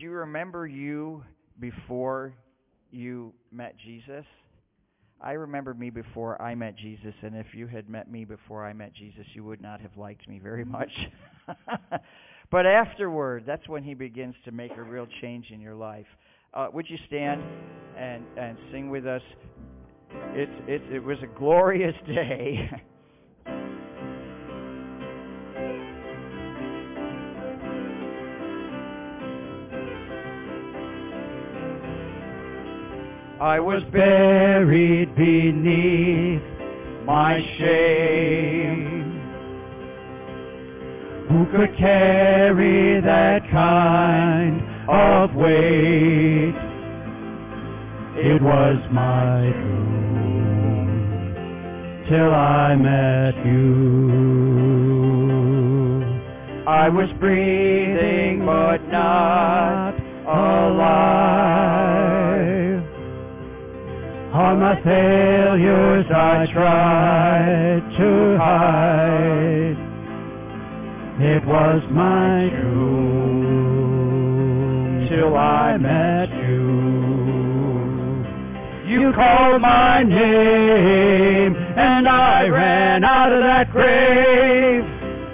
you remember you before you met Jesus? I remember me before I met Jesus, and if you had met me before I met Jesus, you would not have liked me very much. But afterward, that's when he begins to make a real change in your life. Would you stand and sing with us? It was a glorious day. I was buried beneath my shame. Who could carry that kind of weight? It was my doom till I met you. I was breathing but not alive. All my failures I tried to hide. It was my doom till I met you. You called my name and I ran out of that grave,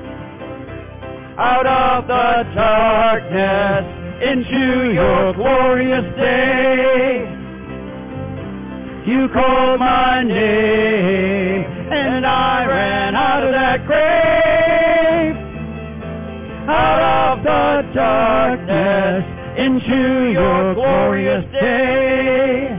out of the darkness into your glorious day. You called my name, and I ran out of that grave, out of the darkness into your glorious day.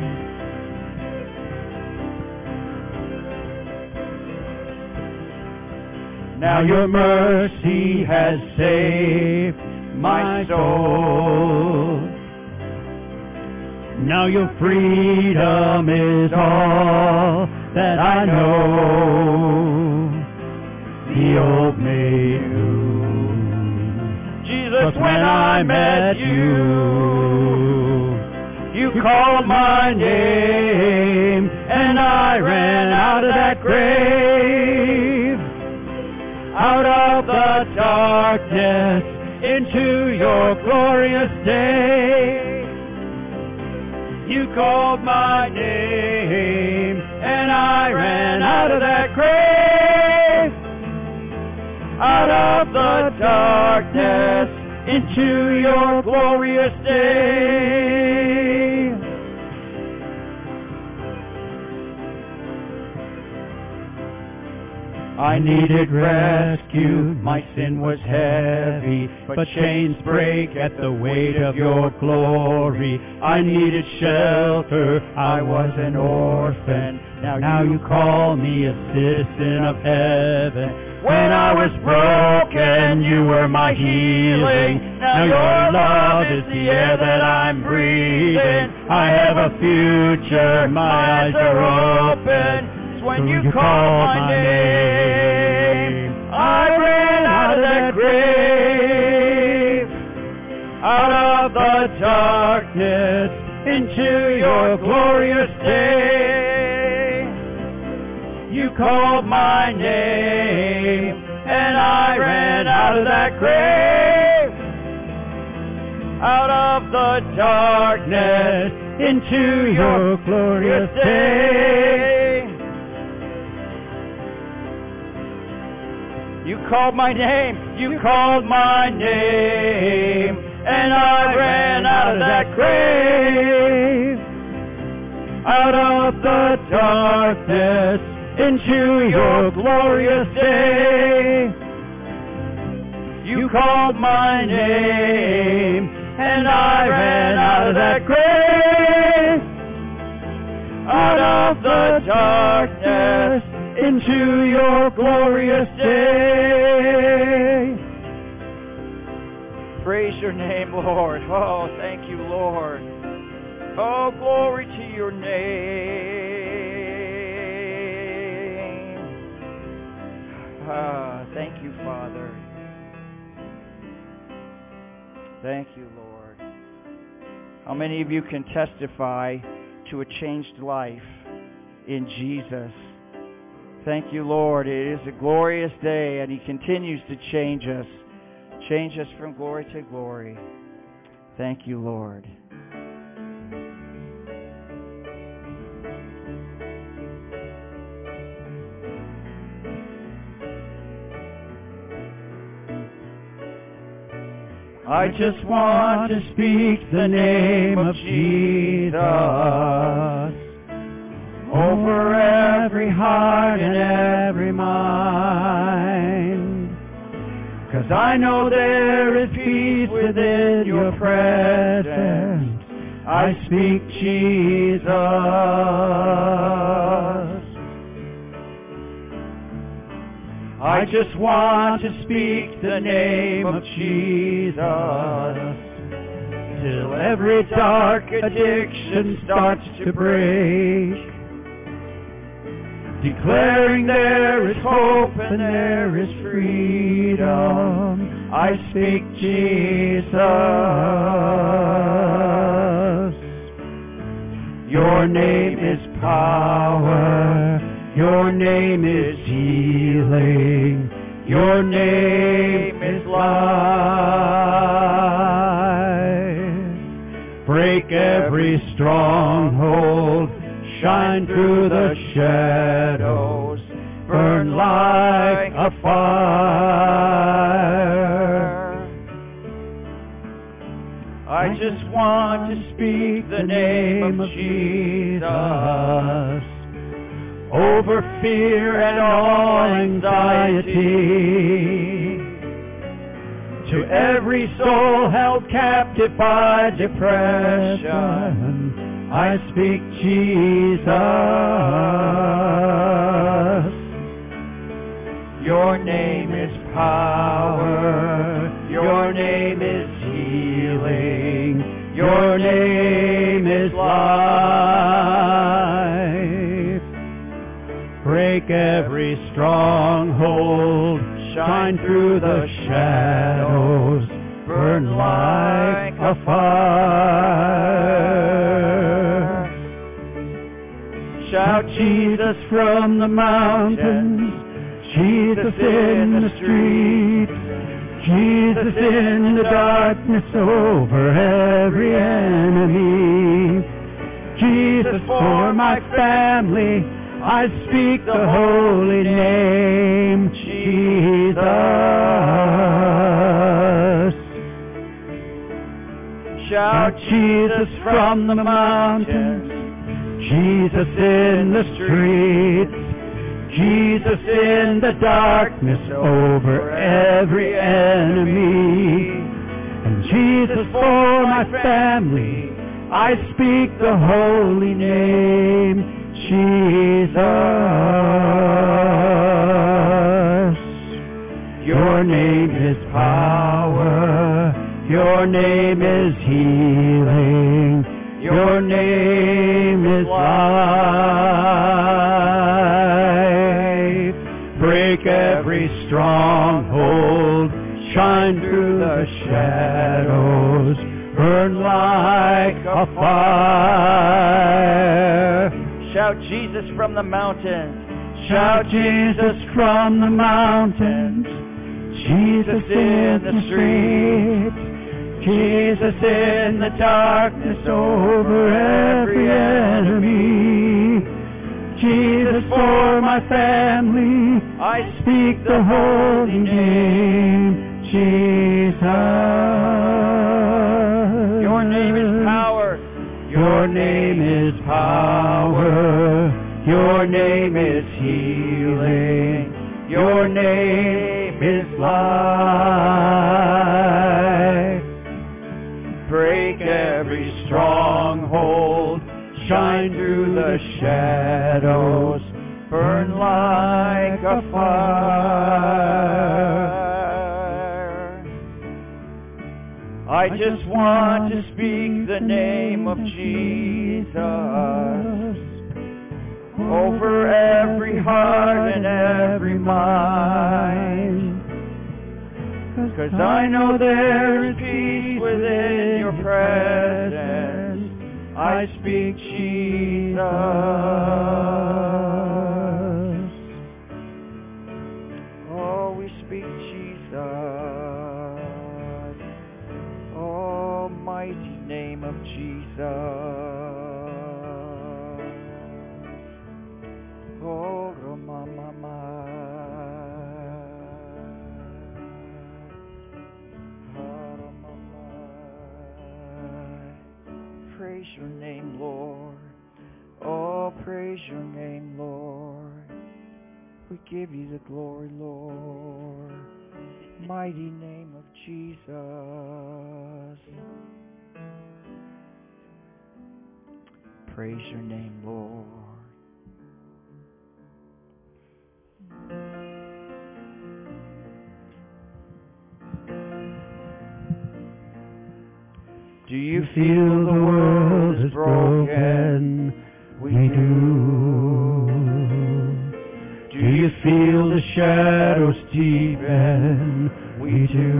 Now your mercy has saved my soul. Now your freedom is all that I know. The old made new. Jesus, when I met you, you called my name, and I ran out of that grave, out of the darkness into your glorious day. You called my name, and I ran out of that grave, out of the darkness into your glorious day. I needed rescue, my sin was heavy, but chains break at the weight of your glory. I needed shelter, I was an orphan, now you call me a citizen of heaven. When I was broken, you were my healing. Now your love is the air that I'm breathing. I have a future, my eyes are open. When you called my name, I ran out of that grave, out of the darkness into your glorious day. You called my name, and I ran out of that grave, out of the darkness into your glorious day. You called my name, you called my name, and I ran out of that grave, out of the darkness into your glorious day. You called my name, and I ran out of that grave, out of the darkness into your glorious day. Praise your name, Lord. Oh, thank you, Lord. Oh, glory to your name. Thank you, Father. Thank you, Lord. How many of you can testify to a changed life in Jesus? Thank you, Lord. It is a glorious day, and he continues to change us from glory to glory. Thank you, Lord. I just want to speak the name of Jesus over every heart and every mind. 'Cause I know there is peace within your presence. I speak Jesus. I just want to speak the name of Jesus till every dark addiction starts to break, declaring there is hope and there is freedom. I speak Jesus. Your name is power. Your name is healing. Your name is life. Break every stronghold. Shine through the shadows. Burn like a fire. I just want to speak the name of Jesus over fear and all anxiety, to every soul held captive by depression. I speak Jesus. Your name is power. Your name is healing. Your name is life. Break every stronghold. Shine through the shadows. Burn like a fire. Shout Jesus from the mountains. Jesus in the streets. Jesus in the darkness over every enemy. Jesus for my family. I speak the holy name, Jesus. Shout Jesus from the mountains, Jesus in the streets, Jesus in the darkness over every enemy. And Jesus for my family, I speak the holy name, Jesus. Your name is power. Your name is healing. Your name is life. Break every stronghold. Shine through the shadows. Burn like a fire. Shout Jesus from the mountains. Shout Jesus from the mountains. Jesus in the streets. Jesus in the darkness over every enemy. Jesus for my family. I speak the holy name, Jesus. Your name is power. Your name is power. Your name is healing. Your name is life. Break every stronghold. Shine through the shadows. Burn like a fire. I just want to speak the name of Jesus over every heart and every mind. 'Cause I know there is peace within your presence. I speak Jesus. Oh, we speak Jesus. Almighty name of Jesus. Oh, praise your name, Lord. Oh, praise your name, Lord. We give you the glory, Lord. Mighty name of Jesus. Praise your name, Lord. Do you feel the world is broken? We do. Do you feel the shadows deepen? We do.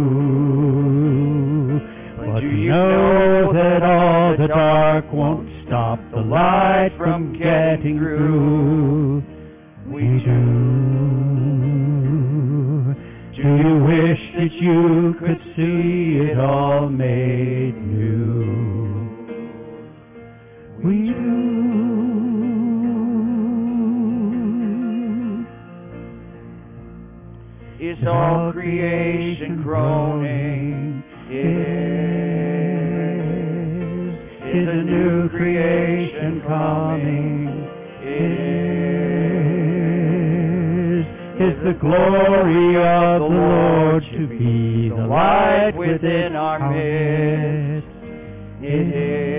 But do you know that all the dark won't stop the light from getting through? We do. Do you wish that you could see it all made new? We do. Is all creation groaning? Is a new creation coming? Is the glory of the Lord to be the light within our midst? It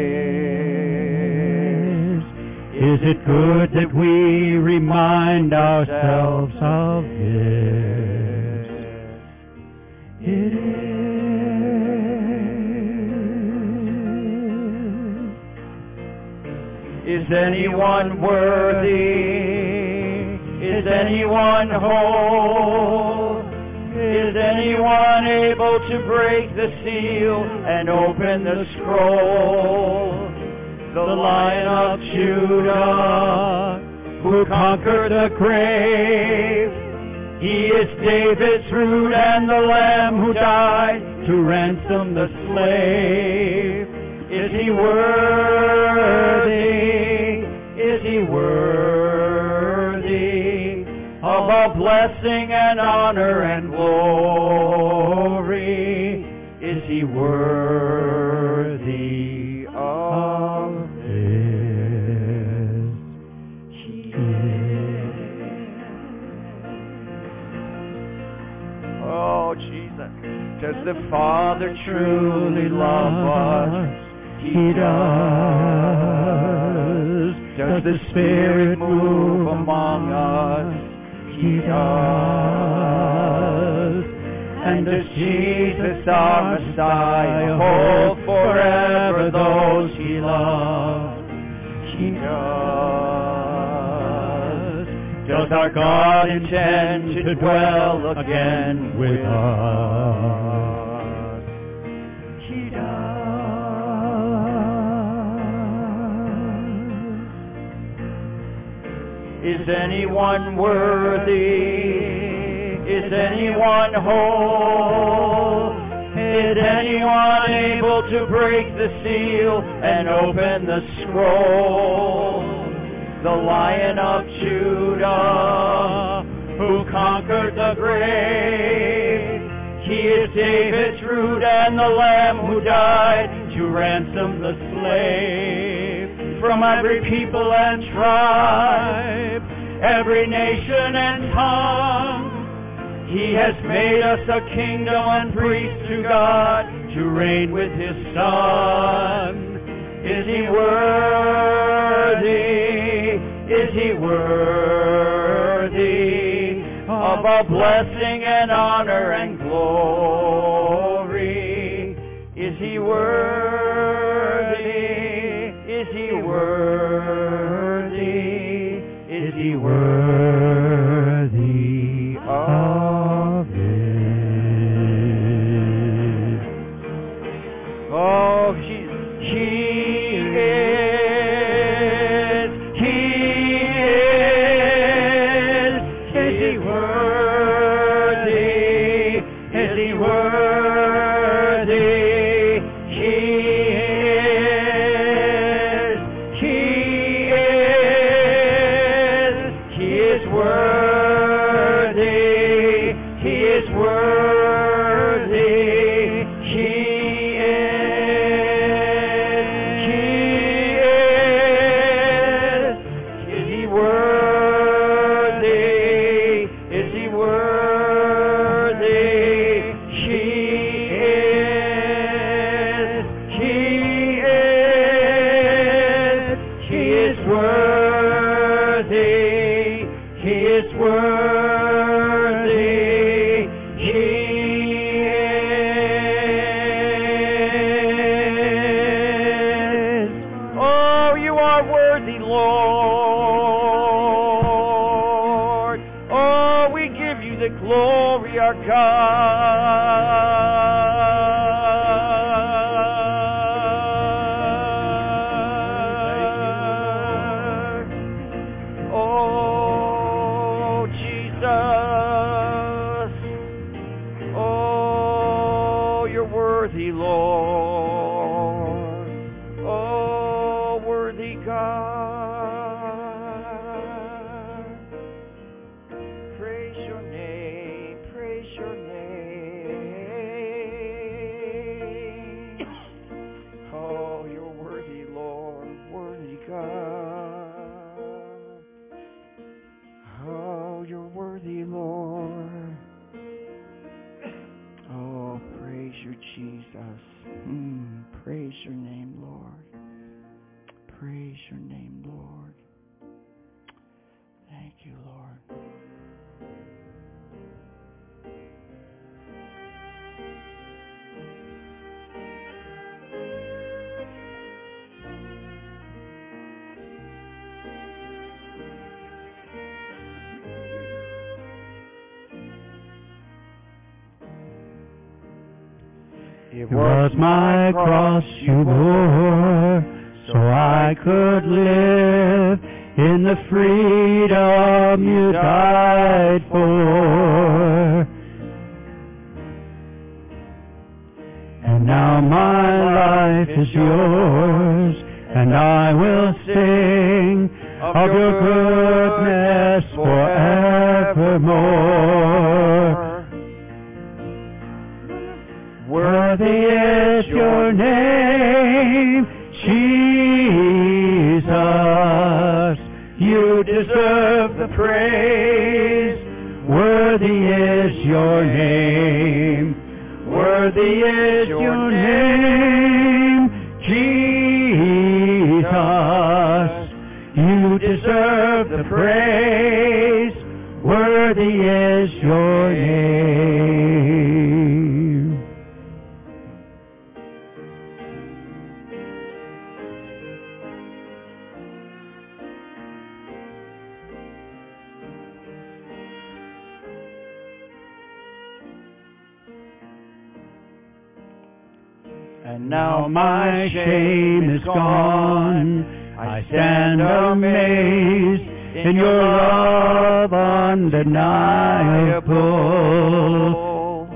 is. Is it good that we remind ourselves of this? It is. Is anyone worthy? Is anyone whole? Is anyone able to break the seal and open the scroll? The Lion of Judah, who conquered the grave. He is David's root and the Lamb who died to ransom the slave. Is he worthy? Is he worthy of all blessing and honor and glory? Is he worthy of this? He is. Oh, Jesus. Does the Father truly love us? He does. Does the Spirit move among us? He does. And does Jesus, our Messiah, hold forever those he loves? He does. Does our God intend to dwell again with us? He does. Is anyone worthy? Is anyone whole? Is anyone able to break the seal and open the scroll? The Lion of Judah, who conquered the grave. He is David's root and the Lamb who died to ransom the slave. From every people and tribe, every nation and tongue, he has made us a kingdom and priests to God, to reign with his Son. Is he worthy? Is he worthy of all blessing and honor and glory? Is he worthy? Is he worthy? Is he worthy of it? Oh, he is. Is he worthy? Is he worthy? He is. our God. Oh, Jesus. Oh, you're worthy, Lord. Oh, worthy God. Praise your name. Praise your name. Oh, you're worthy, Lord. Worthy God. Oh, you're worthy, Lord. Oh, praise you, Jesus. Praise your name, Lord. Praise your name, Lord. Thank you, Lord. It was my cross you bore, so I could live in the freedom you died for. And now my life is yours, and I will sing of your goodness forevermore. Worthy is your name, Jesus. You deserve the praise. Worthy is your name. Worthy is your name, Jesus. You deserve the praise. Worthy is your name. And Now my shame is gone. I stand amazed in your love undeniable.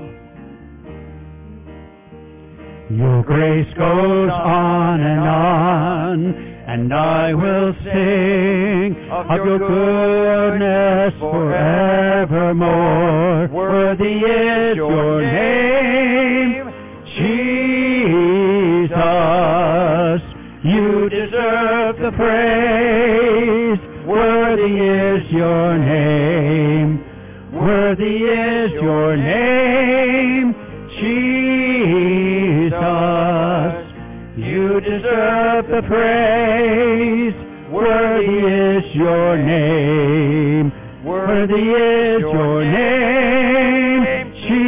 Your grace goes on, and I will sing of your goodness forevermore. Worthy is your name, Jesus. You deserve the praise. Worthy is your name. Worthy is your name, Jesus. You deserve the praise. Worthy is your name. Worthy is your name,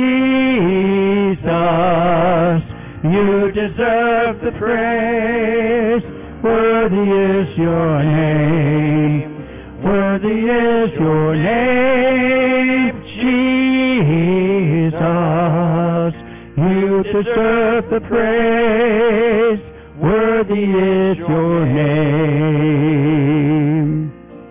Jesus. You deserve the praise. Worthy is your name. Worthy is your name, Jesus. You deserve the praise. Worthy is your name.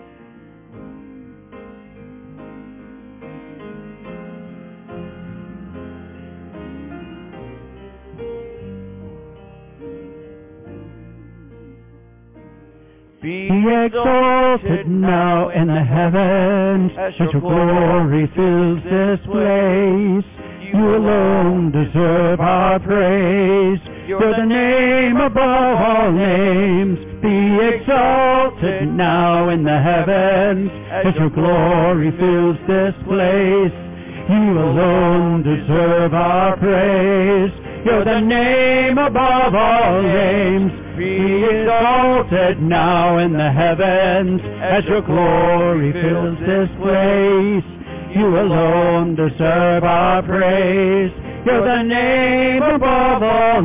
Be exalted now in the heavens, as your glory fills this place. You alone deserve our praise. You're the name above all names. Be exalted now in the heavens, as your glory fills this place. You alone deserve our praise. You're the name above all names. Be exalted now in the heavens, as your glory fills this place. You alone deserve our praise. You're the name above all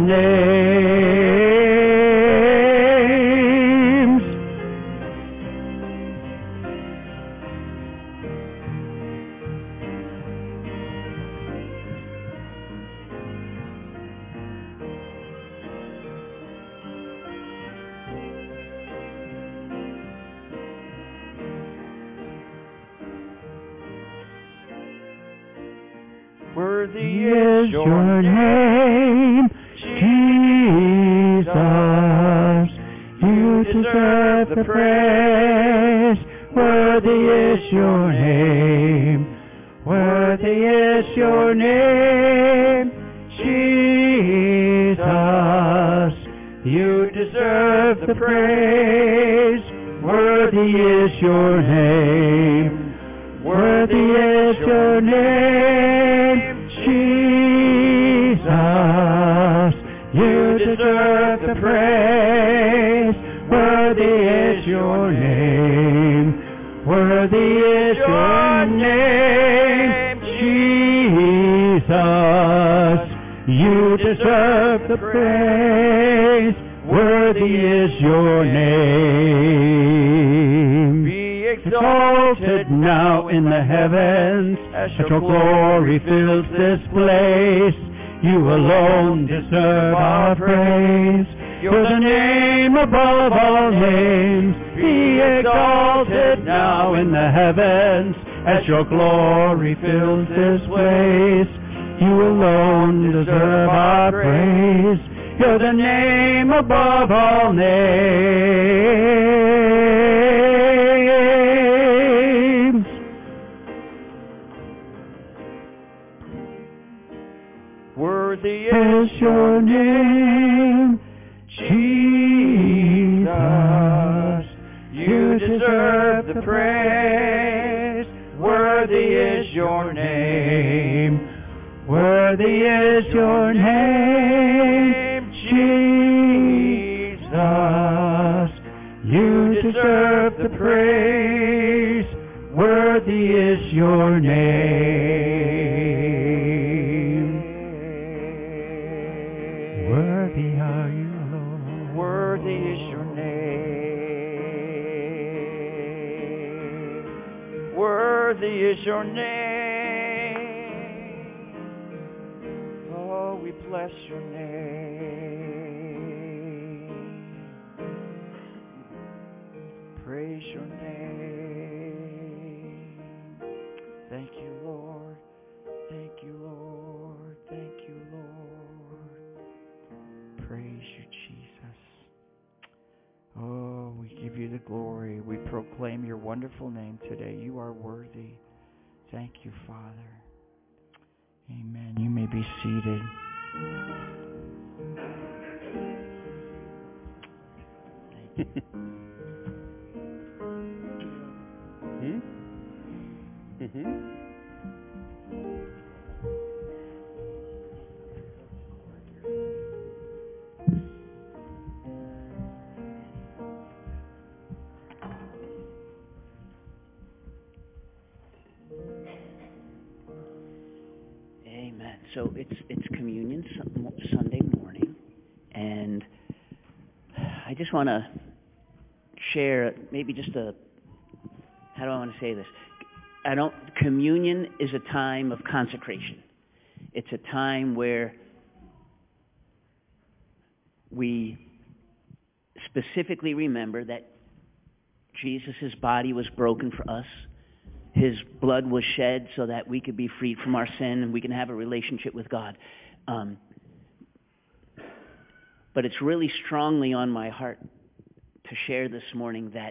names. Worthy is your name, Jesus. You deserve the praise. Worthy is your name. Worthy is your name, Jesus. You deserve the praise. Worthy is your name. Worthy is your name, Jesus. You deserve the praise. Worthy is your name. Worthy is your name, Jesus. You deserve the praise. Worthy is your name. Be exalted now in the heavens, as your glory fills this place. You alone deserve our praise. You're the name above all names. Be exalted now in the heavens, as your glory fills this place. You alone deserve our praise. You're the name above all names. Worthy is your name, Jesus. You deserve the praise. Worthy is your name. Worthy is your name, Jesus. You deserve the praise. Worthy is your name. Worthy are you, Lord. Worthy is your name. Worthy is your name. Oh, we bless your name. Praise your name. Thank you, Lord. Thank you, Lord. Thank you, Lord. Praise you, Jesus. Oh, we give you the glory. We proclaim your wonderful name today. You are worthy. Thank you, Father. Amen. You may be seated. Thank you. Amen. So it's Communion Sunday morning, and I just want to share maybe just how do I want to say this? Communion is a time of consecration. It's a time where we specifically remember that Jesus' body was broken for us. His blood was shed so that we could be freed from our sin and we can have a relationship with God. But it's really strongly on my heart to share this morning that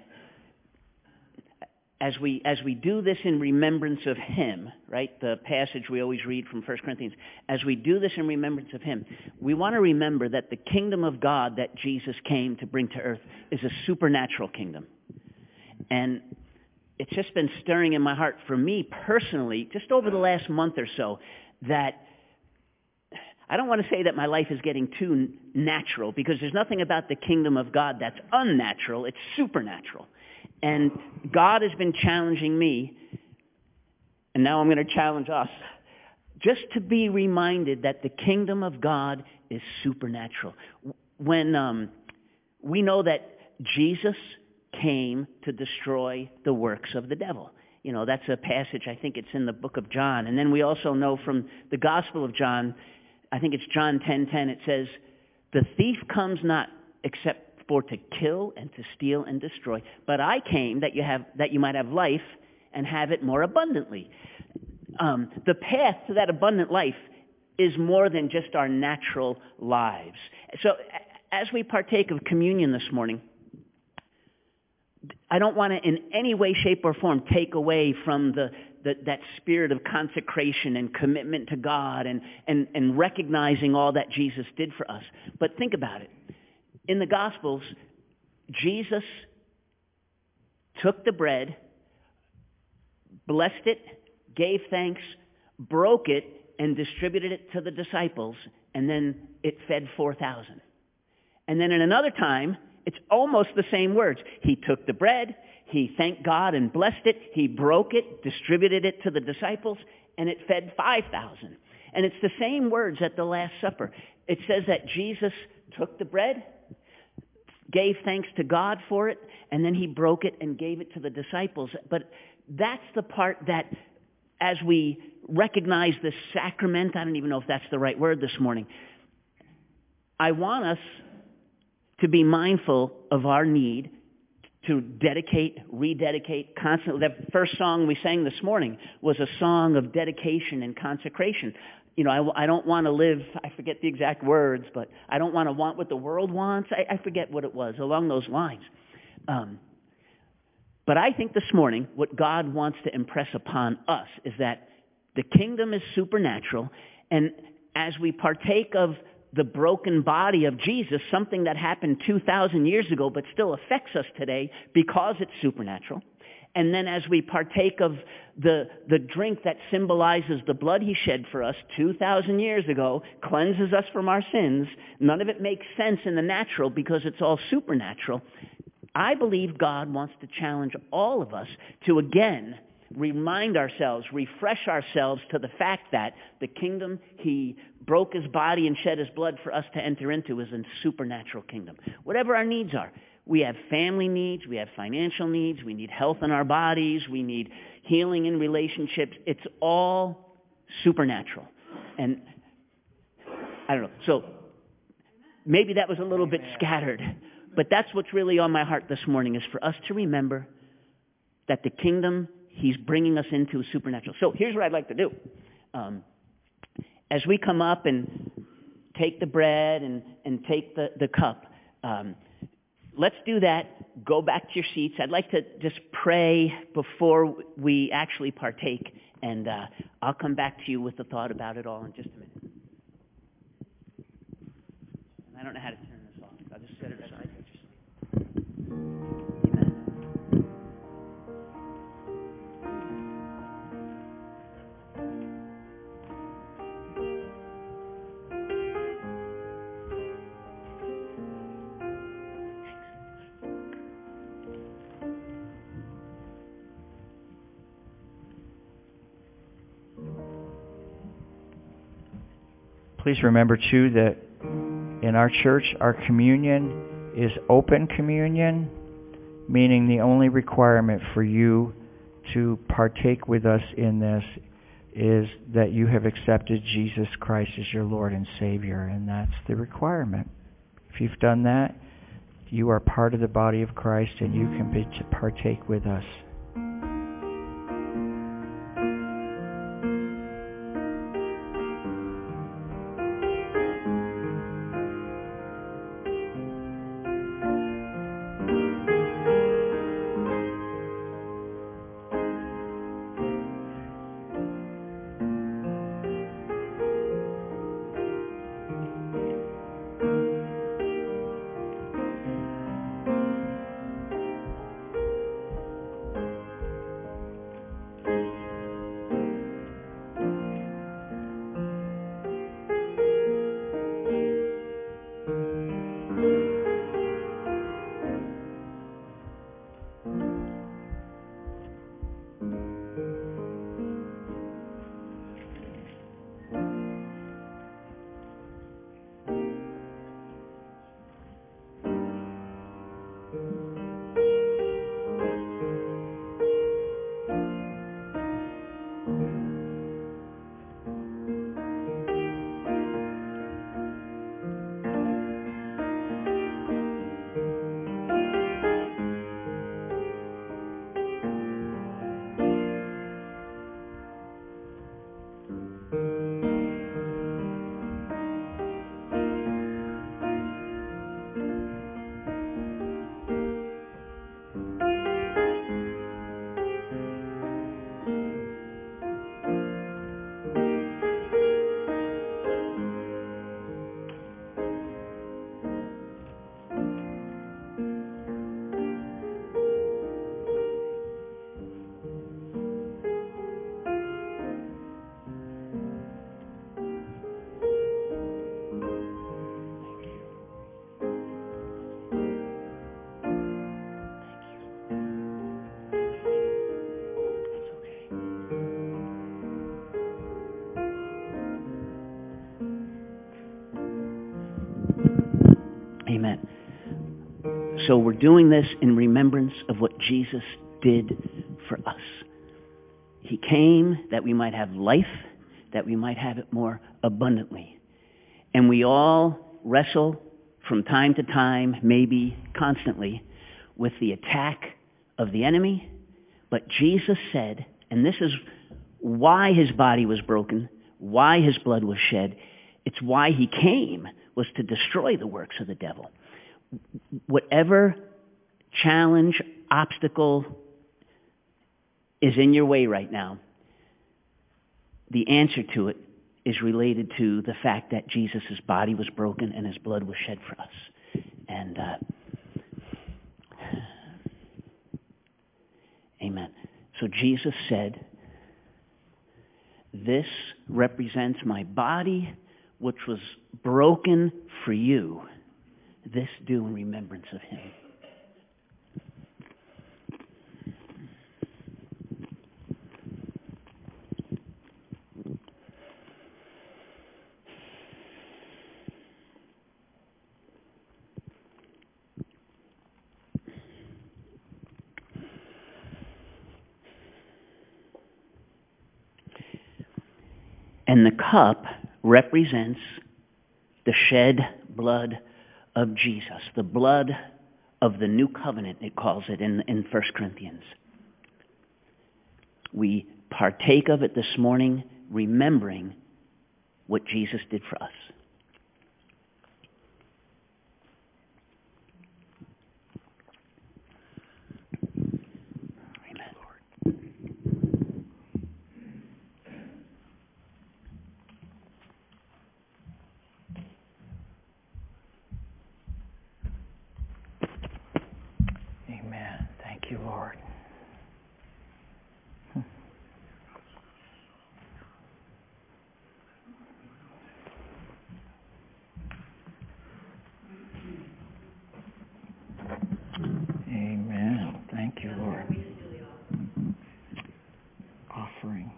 as we do this in remembrance of Him, right, the passage we always read from 1 Corinthians, as we do this in remembrance of Him, we want to remember that the kingdom of God that Jesus came to bring to earth is a supernatural kingdom. And it's just been stirring in my heart for me personally, just over the last month or so, that I don't want to say that my life is getting too natural, because there's nothing about the kingdom of God that's unnatural. It's supernatural. And God has been challenging me, and now I'm going to challenge us, just to be reminded that the kingdom of God is supernatural. When we know that Jesus came to destroy the works of the devil. You know, that's a passage, I think it's in the book of John. And then we also know from the Gospel of John, I think it's John 10:10, it says, "The thief comes not except for to kill and to steal and destroy. But I came that you might have life and have it more abundantly." The path to that abundant life is more than just our natural lives. So as we partake of communion this morning, I don't want to in any way, shape, or form take away from that spirit of consecration and commitment to God and recognizing all that Jesus did for us. But think about it. In the Gospels, Jesus took the bread, blessed it, gave thanks, broke it, and distributed it to the disciples, and then it fed 4,000. And then in another time, it's almost the same words. He took the bread, he thanked God and blessed it, he broke it, distributed it to the disciples, and it fed 5,000. And it's the same words at the Last Supper. It says that Jesus took the bread, gave thanks to God for it, and then he broke it and gave it to the disciples. But that's the part that, as we recognize this sacrament, I don't even know if that's the right word this morning, I want us to be mindful of our need to dedicate, rededicate constantly. That first song we sang this morning was a song of dedication and consecration. You know, I don't want to live, I forget the exact words, but I don't want to want what the world wants. I forget what it was, along those lines. But I think this morning what God wants to impress upon us is that the kingdom is supernatural, and as we partake of the broken body of Jesus, something that happened 2,000 years ago but still affects us today because it's supernatural. And then as we partake of the drink that symbolizes the blood he shed for us 2,000 years ago, cleanses us from our sins, none of it makes sense in the natural because it's all supernatural. I believe God wants to challenge all of us to again remind ourselves, refresh ourselves to the fact that the kingdom he broke his body and shed his blood for us to enter into is a supernatural kingdom. Whatever our needs are. We have family needs, we have financial needs, we need health in our bodies, we need healing in relationships. It's all supernatural. And I don't know. So maybe that was a little bit scattered, but that's what's really on my heart this morning, is for us to remember that the kingdom he's bringing us into is supernatural. So here's what I'd like to do. As we come up and take the bread and take the cup, let's do that. Go back to your seats. I'd like to just pray before we actually partake, and I'll come back to you with a thought about it all in just a minute. I don't know how to turn this off. I'll just set it aside. Please remember, too, that in our church, our communion is open communion, meaning the only requirement for you to partake with us in this is that you have accepted Jesus Christ as your Lord and Savior, and that's the requirement. If you've done that, you are part of the body of Christ, and you can partake with us. So we're doing this in remembrance of what Jesus did for us. He came that we might have life, that we might have it more abundantly. And we all wrestle from time to time, maybe constantly, with the attack of the enemy. But Jesus said, and this is why his body was broken, why his blood was shed, it's why he came, was to destroy the works of the devil. Whatever challenge, obstacle is in your way right now, the answer to it is related to the fact that Jesus' body was broken and his blood was shed for us. And amen. So Jesus said, this represents my body, which was broken for you. This do in remembrance of him. And the cup represents the shed blood of Jesus, the blood of the new covenant, it calls it in 1 Corinthians. We partake of it this morning, remembering what Jesus did for us. Amen, Lord. Amen. Thank you, Lord. Amen. Thank you, Lord. Offering.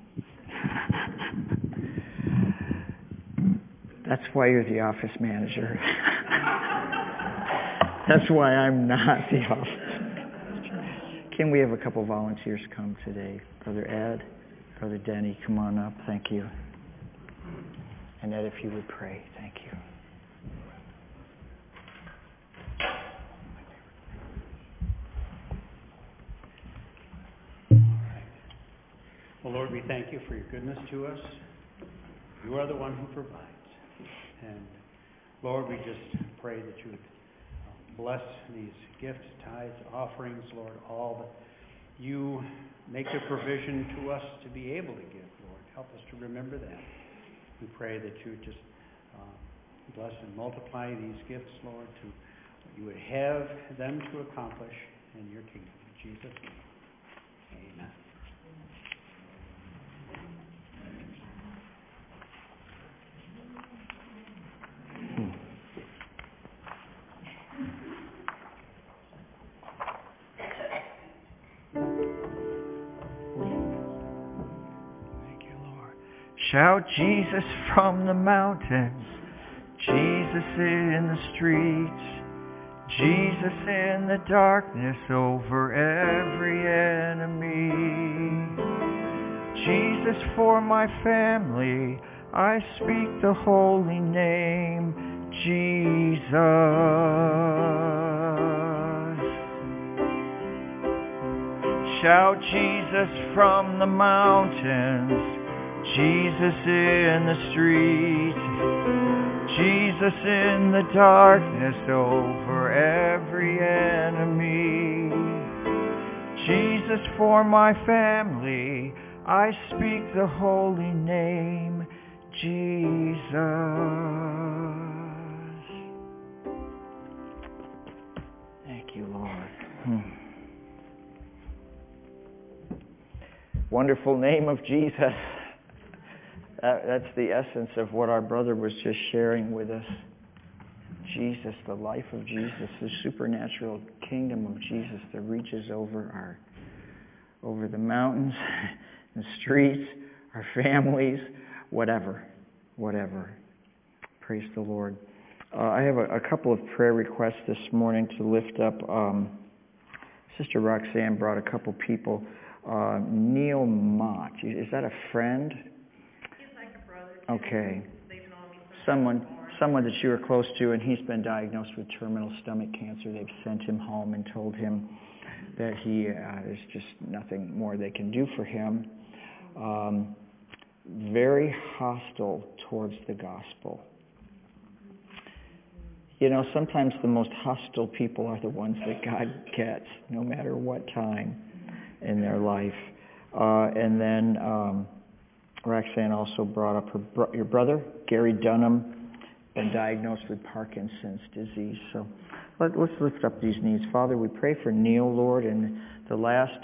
That's why you're the office manager. That's why I'm not the office manager. Can we have a couple volunteers come today? Brother Ed, Brother Denny, come on up. Thank you. And Ed, if you would pray. Thank you. Well, Lord, we thank you for your goodness to us. You are the one who provides. And Lord, we just pray that you would bless these gifts, tithes, offerings, Lord, all that you make the provision to us to be able to give, Lord. Help us to remember that. We pray that you would just bless and multiply these gifts, Lord, to what you would have them to accomplish in your kingdom. In Jesus' name, amen. Shout Jesus from the mountains, Jesus in the streets, Jesus in the darkness over every enemy. Jesus for my family, I speak the holy name, Jesus. Shout Jesus from the mountains, Jesus in the street, Jesus in the darkness over every enemy. Jesus for my family, I speak the holy name, Jesus. Thank you, Lord. Wonderful name of Jesus. That's the essence of what our brother was just sharing with us. Jesus, the life of Jesus, the supernatural kingdom of Jesus that reaches over the mountains, the streets, our families, whatever. Praise the Lord. I have a couple of prayer requests this morning to lift up. Sister Roxanne brought a couple people. Neil Mott, is that a friend? He's like a brother. Okay. They've known me since Someone that you were close to, and he's been diagnosed with terminal stomach cancer. They've sent him home and told him that there's just nothing more they can do for him. Very hostile towards the gospel. You know, sometimes the most hostile people are the ones that God gets, no matter what time in their life. And then Roxanne also brought up your brother, Gary Dunham, been diagnosed with Parkinson's disease. So let's lift up these needs. Father, we pray for Neil, Lord, in the last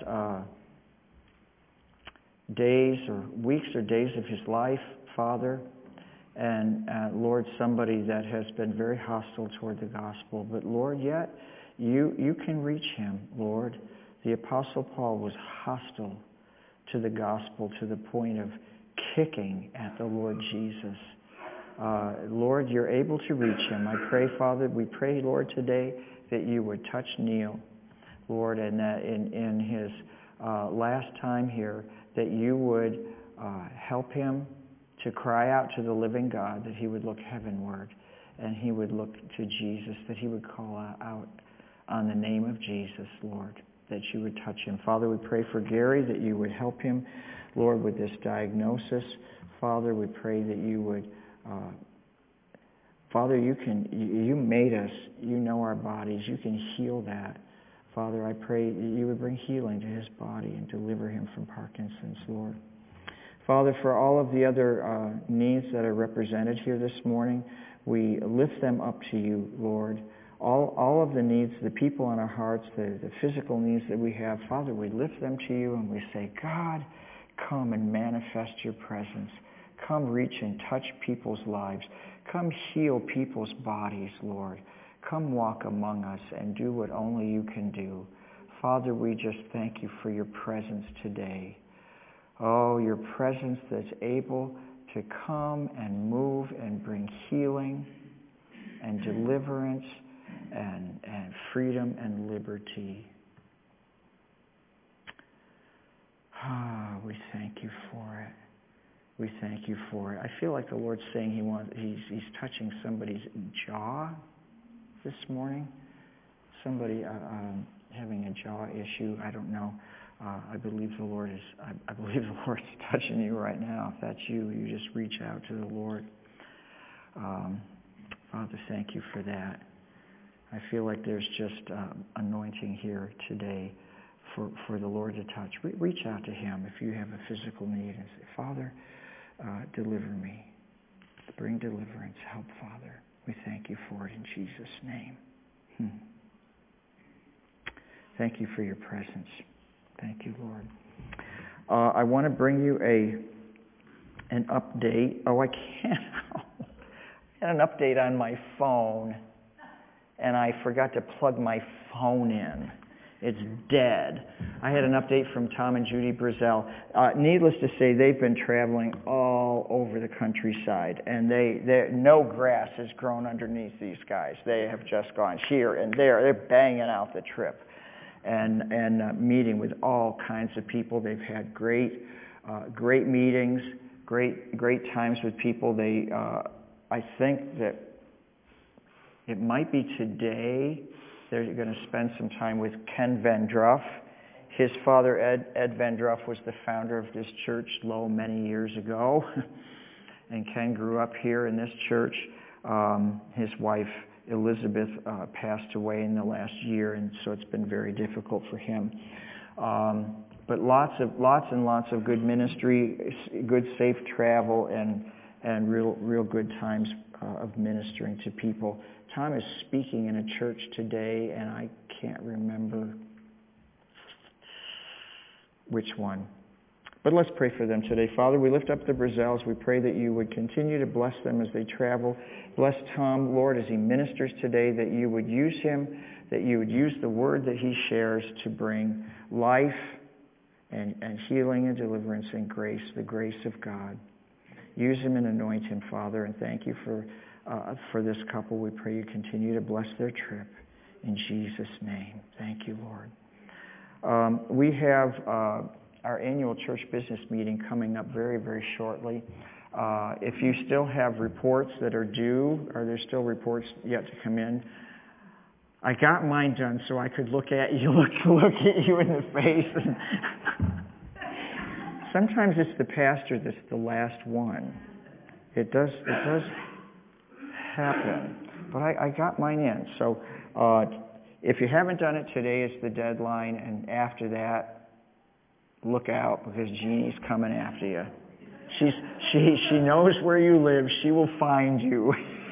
days or weeks or days of his life, Father. And Lord, somebody that has been very hostile toward the gospel. But Lord, yet you can reach him, Lord. The Apostle Paul was hostile to the gospel to the point of kicking at the Lord Jesus. Lord, you're able to reach him. I pray, Father, we pray, Lord, today that you would touch Neil, Lord, and that in his last time here, that you would help him to cry out to the living God, that he would look heavenward and he would look to Jesus, that he would call out on the name of Jesus, Lord, that you would touch him. Father, we pray for Gary, that you would help him, Lord, with this diagnosis. Father, we pray that you would, Father, you made us, you know our bodies, you can heal that. Father, I pray that you would bring healing to his body and deliver him from Parkinson's, Lord. Father, for all of the other needs that are represented here this morning, we lift them up to you, Lord. All of the needs, the people in our hearts, the physical needs that we have, Father, we lift them to you and we say, God, come and manifest your presence. Come reach and touch people's lives. Come heal people's bodies, Lord. Come walk among us and do what only you can do. Father, we just thank you for your presence today. Oh, your presence that's able to come and move and bring healing and deliverance and freedom and liberty. Ah, we thank you for it. We thank you for it. I feel like the Lord's saying he's touching somebody's jaw this morning. Somebody having a jaw issue. I don't know. I believe the Lord is touching you right now. If that's you, you just reach out to the Lord. Father, thank you for that. I feel like there's just anointing here today for the Lord to touch. Reach out to him if you have a physical need and say, Father, deliver me. Bring deliverance. Help, Father. We thank you for it in Jesus' name. Thank you for your presence. Thank you, Lord. I want to bring you an update. Oh, I can't. I had an update on my phone, and I forgot to plug my phone in. It's dead. I had an update from Tom and Judy Brazel. Needless to say, they've been traveling all over the countryside, and no grass has grown underneath these guys. They have just gone here and there. They're banging out the trip and meeting with all kinds of people. They've had great meetings, great times with people. I think that it might be today they're going to spend some time with Ken Van Druff. His father, Ed Van Druff, was the founder of this church, many years ago. And Ken grew up here in this church. His wife, Elizabeth, passed away in the last year, and so it's been very difficult for him. But lots and lots of good ministry, good safe travel, and real good times of ministering to people. Tom is speaking in a church today, and I can't remember which one. But let's pray for them today. Father, we lift up the Brazels. We pray that you would continue to bless them as they travel. Bless Tom, Lord, as he ministers today, that you would use him, that you would use the word that he shares to bring life and healing and deliverance and grace, the grace of God. Use him and anoint him, Father, and thank you for for this couple. We pray you continue to bless their trip. In Jesus' name. Thank you, Lord. We have our annual church business meeting coming up very, very shortly. If you still have reports that are due, or there's still reports yet to come in, I got mine done so I could look at you, look at you in the face. Sometimes it's the pastor that's the last one. It does happen. But I got mine in. So if you haven't done it, today is the deadline, and after that, look out, because Jeannie's coming after you. She knows where you live. She will find you.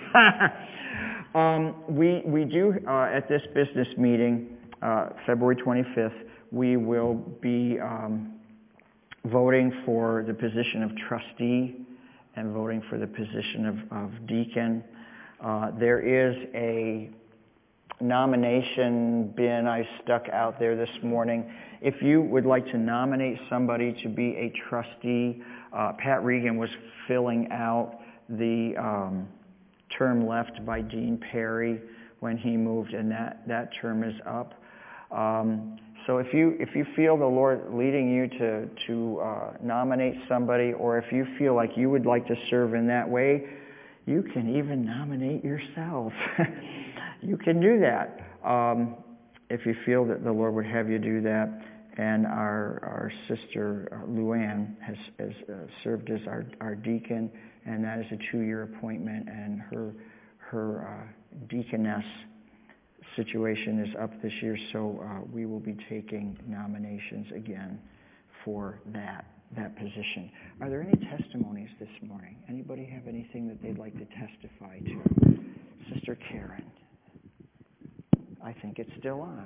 We do at this business meeting, February 25th, we will be voting for the position of trustee and voting for the position of deacon. There is a nomination bin I stuck out there this morning. If you would like to nominate somebody to be a trustee, Pat Regan was filling out the term left by Dean Perry when he moved, and that term is up. So if you feel the Lord leading you to nominate somebody, or if you feel like you would like to serve in that way, you can even nominate yourself. You can do that if you feel that the Lord would have you do that. And our sister Luann has served as our deacon, and that is a 2-year appointment, and her deaconess situation is up this year, so we will be taking nominations again for that position. Are there any testimonies this morning? Anybody have anything that they'd like to testify to? Sister Karen. I think it's still on.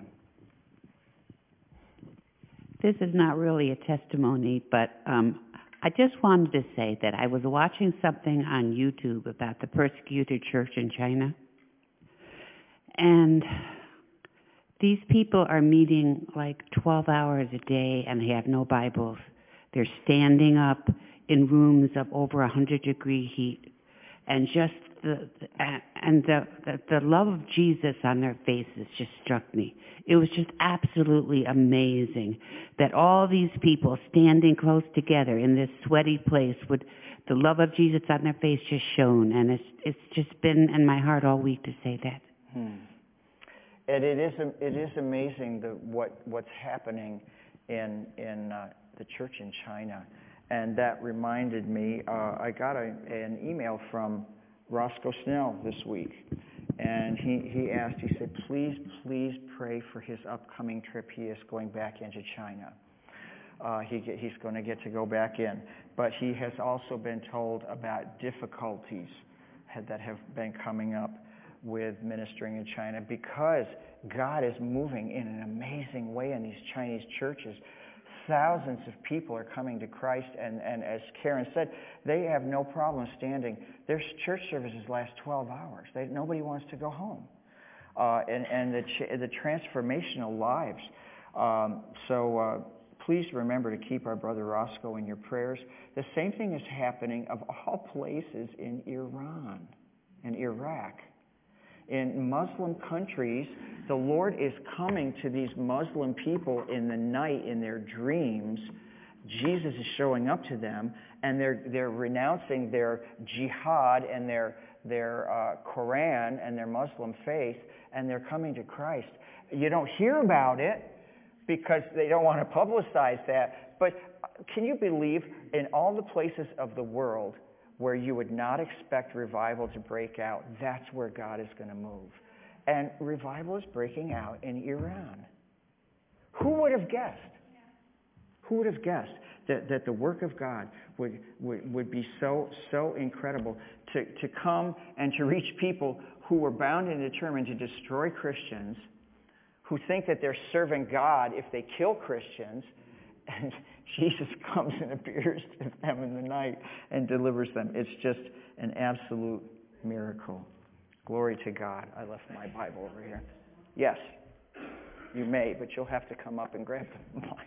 This is not really a testimony, but I just wanted to say that I was watching something on YouTube about the persecuted church in China. And these people are meeting like 12 hours a day, and they have no Bibles. They're standing up in rooms of over 100-degree heat. And just the love of Jesus on their faces just struck me. It was just absolutely amazing that all these people standing close together in this sweaty place with the love of Jesus on their face just shone. And it's just been in my heart all week to say that. And it is amazing what's happening in the church in China. And that reminded me, I got an email from Roscoe Snell this week, and he asked, he said, please pray for his upcoming trip. He is going back into China. He's going to get to go back in. But he has also been told about difficulties that have been coming up with ministering in China, because God is moving in an amazing way in these Chinese churches. Thousands of people are coming to Christ, and as Karen said, they have no problem standing. Their church services last 12 hours. Nobody wants to go home. And the transformational lives. So please remember to keep our brother Roscoe in your prayers. The same thing is happening, of all places, in Iran and Iraq. In Muslim countries, the Lord is coming to these Muslim people in the night in their dreams. Jesus is showing up to them, and they're renouncing their jihad and their Quran and their Muslim faith, and they're coming to Christ. You don't hear about it because they don't want to publicize that, but can you believe in all the places of the world where you would not expect revival to break out, that's where God is going to move. And revival is breaking out in Iran. Who would have guessed? Who would have guessed that the work of God would be so incredible to come and to reach people who were bound and determined to destroy Christians, who think that they're serving God if they kill Christians, and Jesus comes and appears to them in the night and delivers them. It's just an absolute miracle. Glory to God. I left my Bible over here. Yes, you may, but you'll have to come up and grab the mic.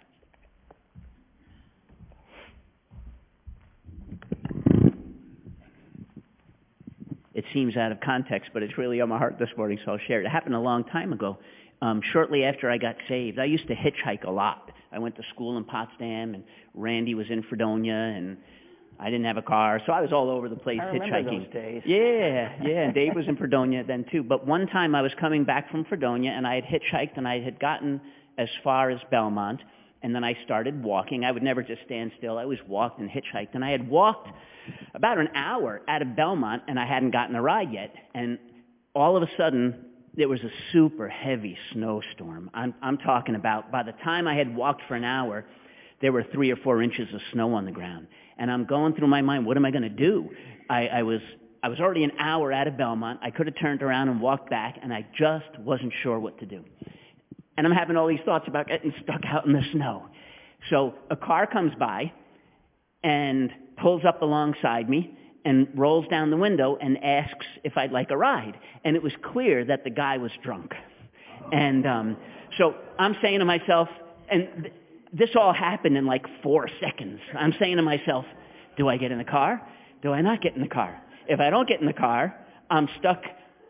It seems out of context, but it's really on my heart this morning, so I'll share it. It happened a long time ago. Shortly after I got saved, I used to hitchhike a lot. I went to school in Potsdam, and Randy was in Fredonia, and I didn't have a car, so I was all over the place hitchhiking. I remember those days. Yeah, and Dave was in Fredonia then too. But one time I was coming back from Fredonia, and I had hitchhiked, and I had gotten as far as Belmont, and then I started walking. I would never just stand still. I always walked and hitchhiked, and I had walked about an hour out of Belmont, and I hadn't gotten a ride yet. And all of a sudden, there was a super heavy snowstorm. I'm talking about, by the time I had walked for an hour, there were 3 or 4 inches of snow on the ground. And I'm going through my mind, what am I going to do? I was already an hour out of Belmont. I could have turned around and walked back, and I just wasn't sure what to do. And I'm having all these thoughts about getting stuck out in the snow. So a car comes by and pulls up alongside me and rolls down the window and asks if I'd like a ride. And it was clear that the guy was drunk. And so I'm saying to myself, and this all happened in like 4 seconds. I'm saying to myself, do I get in the car? Do I not get in the car? If I don't get in the car, I'm stuck,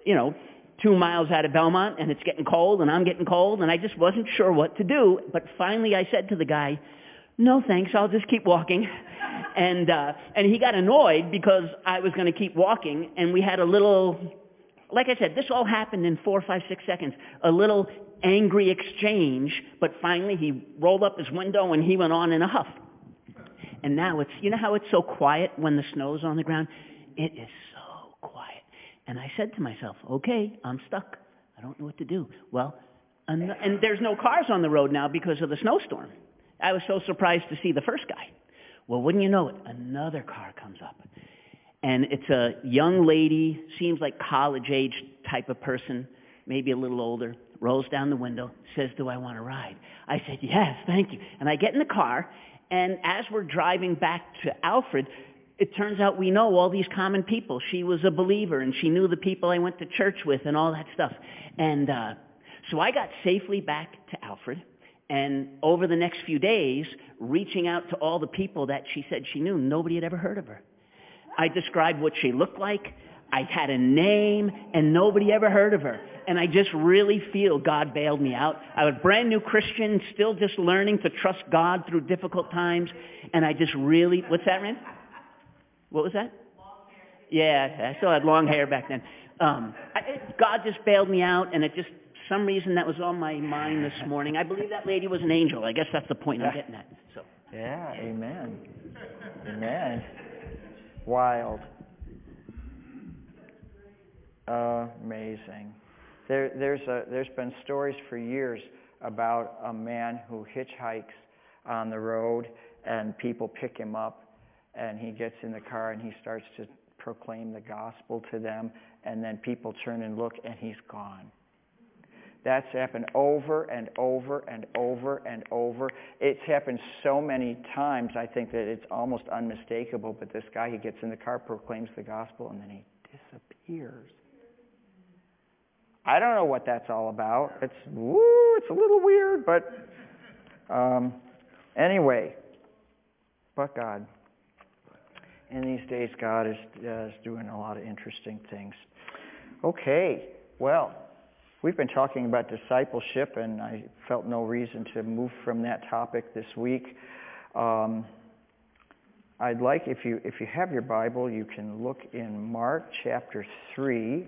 2 miles out of Belmont, and it's getting cold, and I'm getting cold, and I just wasn't sure what to do. But finally I said to the guy, no thanks, I'll just keep walking. And he got annoyed because I was going to keep walking, and we had a little, like I said, this all happened in 4, 5, 6 seconds, a little angry exchange, but finally he rolled up his window and he went on in a huff. And now it's, how it's so quiet when the snow's on the ground? It is so quiet. And I said to myself, okay, I'm stuck. I don't know what to do. Well, and there's no cars on the road now because of the snowstorm. I was so surprised to see the first guy. Well, wouldn't you know it, another car comes up. And it's a young lady, seems like college-age type of person, maybe a little older, rolls down the window, says, do I want to ride? I said, yes, thank you. And I get in the car, and as we're driving back to Alfred, it turns out we know all these common people. She was a believer, and she knew the people I went to church with and all that stuff. And so I got safely back to Alfred, and over the next few days, reaching out to all the people that she said she knew, nobody had ever heard of her. I described what she looked like. I had a name, and nobody ever heard of her. And I just really feel God bailed me out. I was a brand new Christian, still just learning to trust God through difficult times. And I just really, what's that, Rand? What was that? Long hair. Yeah, I still had long hair back then. God just bailed me out, and it just, some reason that was on my mind this morning. I believe that lady was an angel. I guess that's the point I'm getting at. So. Yeah, amen. Amen. Wild. Amazing. There's been stories for years about a man who hitchhikes on the road and people pick him up and he gets in the car and he starts to proclaim the gospel to them, and then people turn and look and he's gone. That's happened over and over and over and over. It's happened so many times, I think that it's almost unmistakable, but this guy, he gets in the car, proclaims the gospel, and then he disappears. I don't know what that's all about. It's a little weird, but anyway, but God. In these days, God is doing a lot of interesting things. Okay, well, we've been talking about discipleship, and I felt no reason to move from that topic this week. I'd like, if you have your Bible, you can look in Mark chapter 3.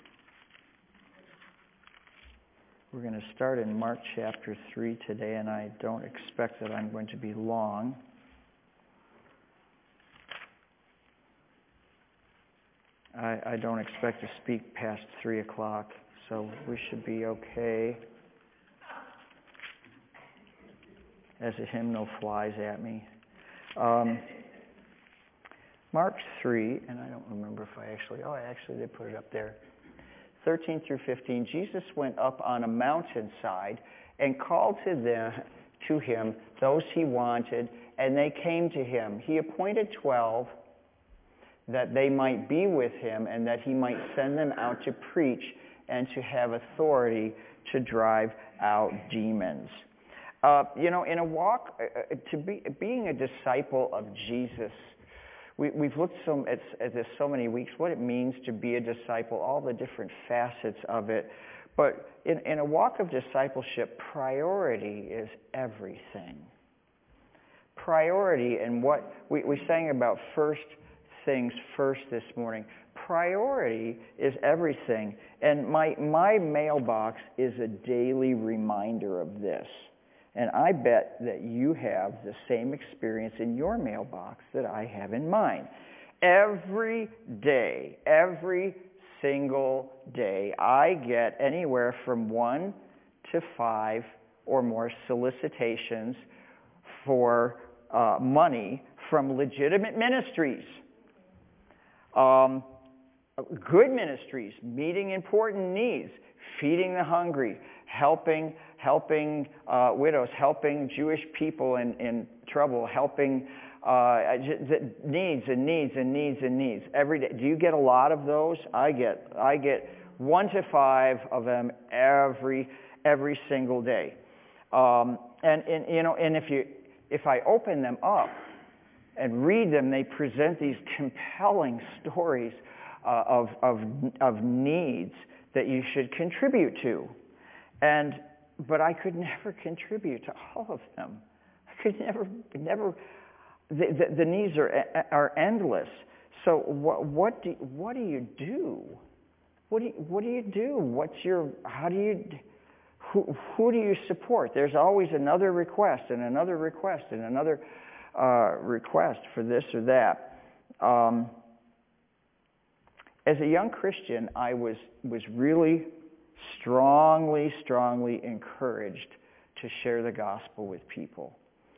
We're going to start in Mark chapter 3 today, and I don't expect that I'm going to be long. I don't expect to speak past 3 o'clock, so we should be okay. As a hymnal flies at me. Mark 3, and I don't remember if I actually did put it up there. 13 through 15, Jesus went up on a mountainside and called to him those he wanted, and they came to him. He appointed 12 that they might be with him and that he might send them out to preach and to have authority to drive out demons. In a walk, being a disciple of Jesus, we've looked at this so many weeks, what it means to be a disciple, all the different facets of it. But in a walk of discipleship, priority is everything. Priority, and what we sang about first things first this morning. Priority is everything. And my mailbox is a daily reminder of this. And I bet that you have the same experience in your mailbox that I have in mine. Every day, every single day, I get anywhere from 1 to 5 or more solicitations for money from legitimate ministries. Good ministries, meeting important needs, feeding the hungry, helping widows, helping Jewish people in trouble, helping needs and needs and needs and needs every day. Do you get a lot of those? I get 1 to 5 of them every single day. And if I open them up and read them, they present these compelling stories of needs that you should contribute to. But I could never contribute to all of them. I could never. The needs are endless. So what do you do? What do you do? Who do you support? There's always another request and another request and another request for this or that. As a young Christian, I was really strongly encouraged to share the gospel with people.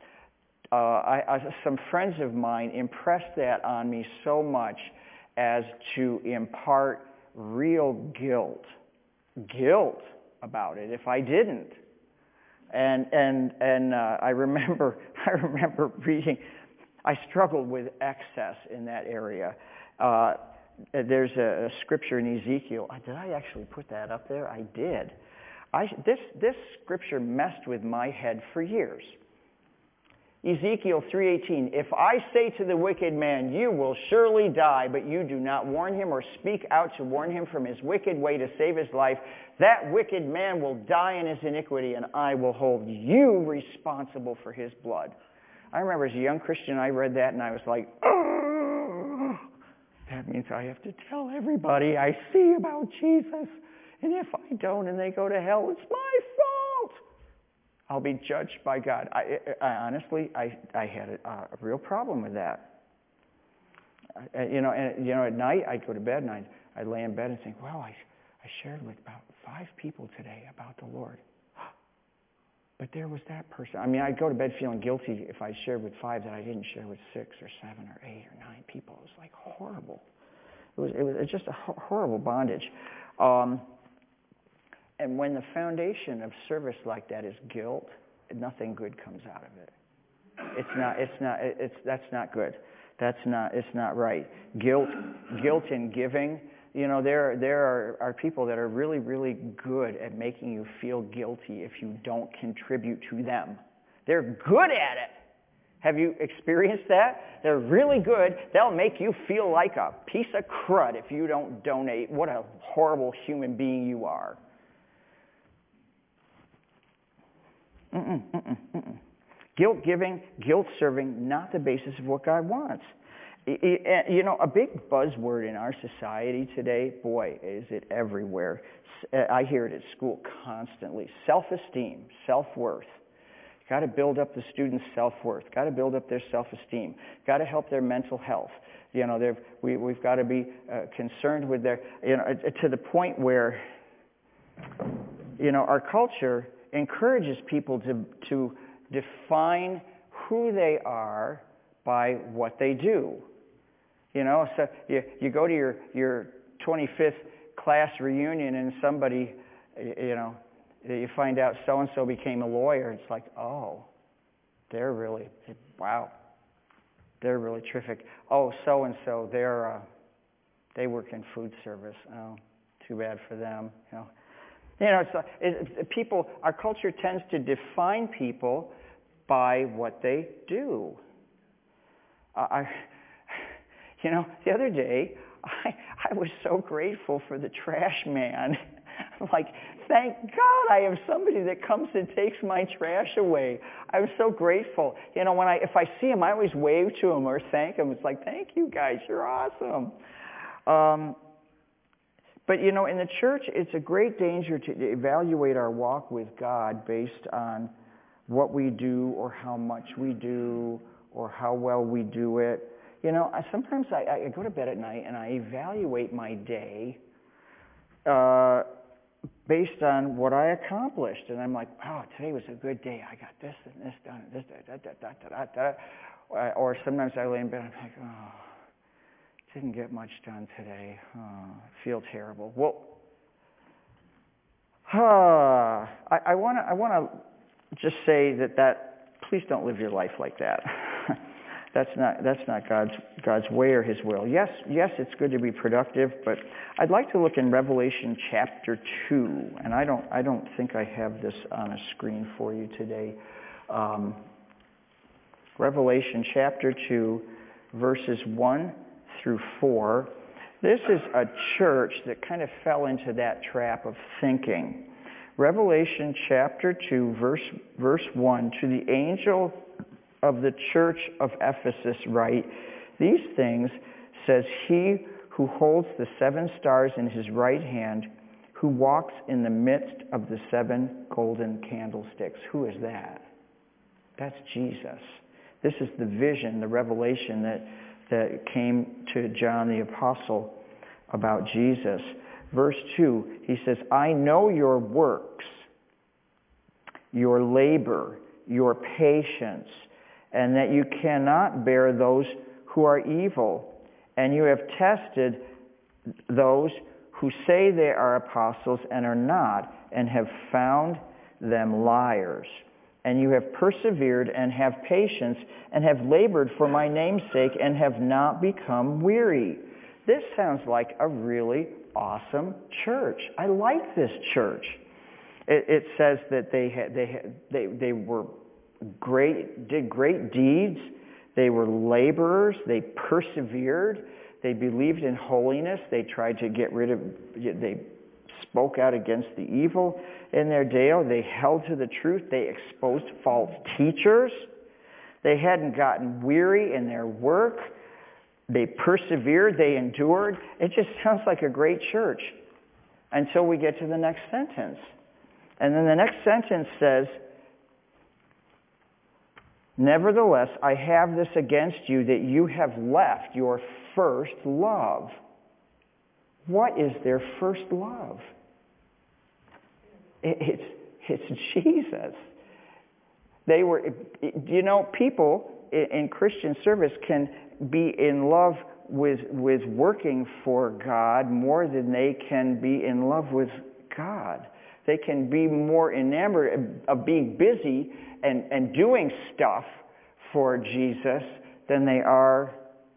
Some friends of mine impressed that on me so much as to impart real guilt about it if I didn't. And I remember reading. I struggled with excess in that area. There's a scripture in Ezekiel. Did I actually put that up there? I did. This scripture messed with my head for years. Ezekiel 3:18, if I say to the wicked man, you will surely die, but you do not warn him or speak out to warn him from his wicked way to save his life, that wicked man will die in his iniquity, and I will hold you responsible for his blood. I remember as a young Christian, I read that, and I was like, oh, that means I have to tell everybody I see about Jesus. And if I don't and they go to hell, it's my fault. I'll be judged by God. I honestly had a real problem with that. At night I'd go to bed and I'd lay in bed and think, well, I shared with about 5 people today about the Lord. But there was that person. I mean, I'd go to bed feeling guilty if I shared with 5 that I didn't share with 6 or 7 or 8 or 9 people. It was like horrible. It was just a horrible bondage. And when the foundation of service like that is guilt, nothing good comes out of it. That's not good. It's not right. Guilt in giving. There are people that are really, really good at making you feel guilty if you don't contribute to them. They're good at it. Have you experienced that? They're really good. They'll make you feel like a piece of crud if you don't donate. What a horrible human being you are. Guilt giving, guilt serving, not the basis of what God wants. A big buzzword in our society today, boy, is it everywhere. I hear it at school constantly. Self-esteem, self-worth. Got to build up the students' self-worth. Got to build up their self-esteem. Got to help their mental health. We've got to be concerned with their, to the point where, our culture encourages people to define who they are by what they do. So you go to your 25th class reunion and somebody, you find out so-and-so became a lawyer. It's like, oh, they're really terrific. Oh, so-and-so, they work in food service. Oh, too bad for them. People. Our culture tends to define people by what they do. The other day, I was so grateful for the trash man. I'm like, thank God I have somebody that comes and takes my trash away. I'm so grateful. If I see him, I always wave to him or thank him. It's like, thank you guys, you're awesome. But in the church, it's a great danger to evaluate our walk with God based on what we do or how much we do or how well we do it. Sometimes I go to bed at night and I evaluate my day based on what I accomplished. And I'm like, wow, today was a good day. I got this and this done and this, Or sometimes I lay in bed and I'm like, oh, didn't get much done today. Oh, I feel terrible. Well, I want to just say that please don't live your life like that. That's not God's way or His will. Yes, it's good to be productive, but I'd like to look in Revelation chapter 2, and I don't think I have this on a screen for you today. Revelation chapter 2, verses 1 through 4. This is a church that kind of fell into that trap of thinking. Revelation chapter 2, verse 1, to the angel of the church of Ephesus write, these things says he who holds the 7 stars in his right hand, who walks in the midst of the 7 golden candlesticks. Who is that? That's Jesus. This is the vision, the revelation that came to John the Apostle about Jesus. Verse 2, he says, I know your works, your labor, your patience, and that you cannot bear those who are evil. And you have tested those who say they are apostles and are not, and have found them liars. And you have persevered and have patience and have labored for my name's sake and have not become weary. This sounds like a really awesome church. I like this church. It says that they were great, did great deeds. They were laborers. They persevered. They believed in holiness. They tried to they spoke out against the evil in their day. They held to the truth. They exposed false teachers. They hadn't gotten weary in their work. They persevered. They endured. It just sounds like a great church until we get to the next sentence. And then the next sentence says, nevertheless, I have this against you, that you have left your first love. What is their first love? It's Jesus. They were, people in Christian service can be in love with working for God more than they can be in love with God. They can be more enamored of being busy and doing stuff for Jesus than they are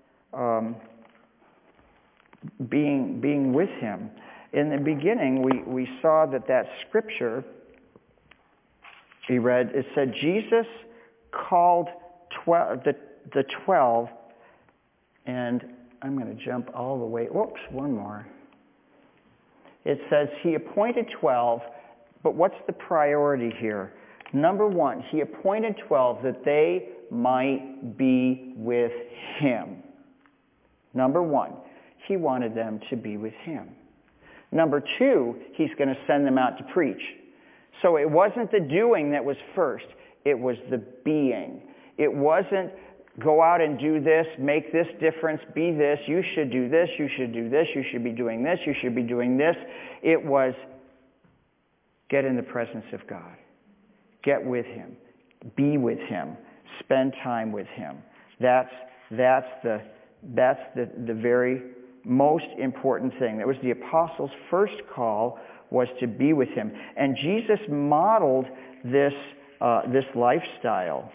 being with Him. In the beginning, we saw that scripture we read, it said Jesus called the 12, and I'm going to jump all the way. Whoops, one more. It says He appointed 12, but what's the priority here? Number 1, He appointed 12 that they might be with Him. Number 1, He wanted them to be with Him. Number 2, He's going to send them out to preach. So it wasn't the doing that was first. It was the being. It wasn't go out and do this, make this difference, be this, you should do this, you should do this, you should be doing this, you should be doing this. It was get in the presence of God. Get with Him. Be with Him. Spend time with Him. That's the very most important thing. That was the apostles' first call, was to be with Him. And Jesus modeled this lifestyle.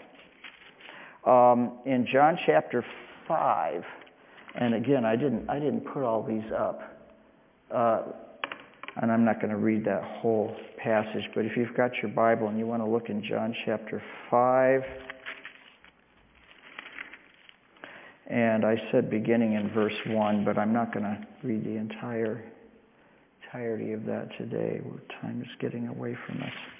In John chapter 5, and again, I didn't put all these up. And I'm not going to read that whole passage, but if you've got your Bible and you want to look in John chapter 5, And I said beginning in verse 1, but I'm not going to read the entirety of that today. Time is getting away from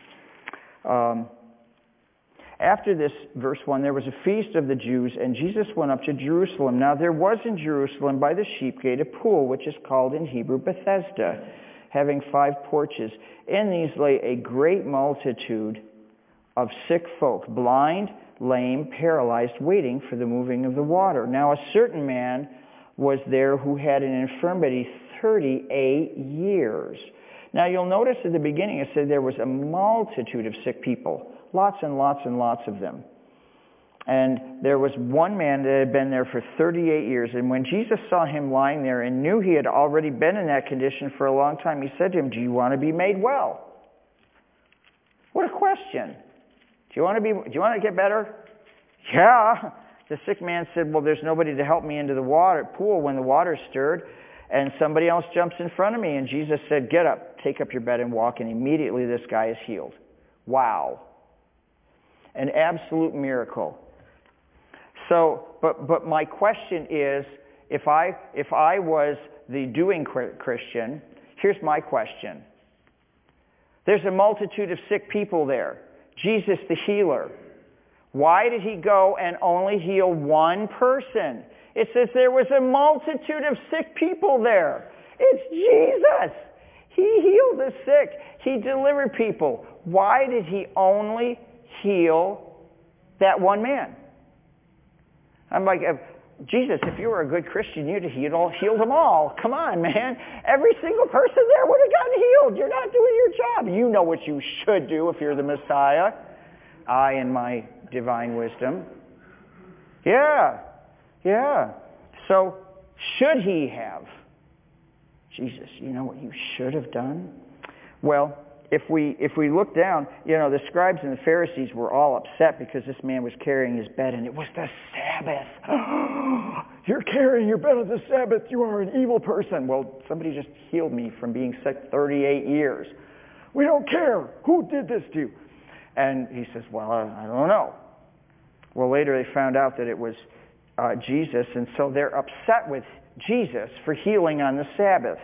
us. After this, verse 1, there was a feast of the Jews, and Jesus went up to Jerusalem. Now there was in Jerusalem by the sheep gate a pool, which is called in Hebrew Bethesda, having 5 porches. In these lay a great multitude of sick folk, blind, lame, paralyzed, waiting for the moving of the water. Now a certain man was there who had an infirmity 38 years. Now you'll notice at the beginning it said there was a multitude of sick people. Lots and lots and lots of them. And there was one man that had been there for 38 years. And when Jesus saw him lying there and knew he had already been in that condition for a long time, he said to him, "Do you want to be made well?" What a question. Do you want to get better? Yeah. The sick man said, "Well, there's nobody to help me into the pool when the water's stirred, and somebody else jumps in front of me." And Jesus said, "Get up, take up your bed and walk." And immediately this guy is healed. Wow. An absolute miracle. So, but my question is, if I was the doing Christian, here's my question. There's a multitude of sick people there. Jesus the healer. Why did he go and only heal one person? It says there was a multitude of sick people there. It's Jesus. He healed the sick. He delivered people. Why did he only heal that one man? I'm like, Jesus, if you were a good Christian, you'd have healed them all. Come on, man. Every single person there would have gotten healed. You're not doing your job. You know what you should do if you're the Messiah. I, in my divine wisdom. Yeah. So, should he have? Jesus, you know what you should have done? Well, if we look down, the scribes and the Pharisees were all upset because this man was carrying his bed, and it was the Sabbath. You're carrying your bed on the Sabbath. You are an evil person. Well, somebody just healed me from being sick 38 years. We don't care. Who did this to you? And he says, well, I don't know. Well, later they found out that it was Jesus, and so they're upset with Jesus for healing on the Sabbath.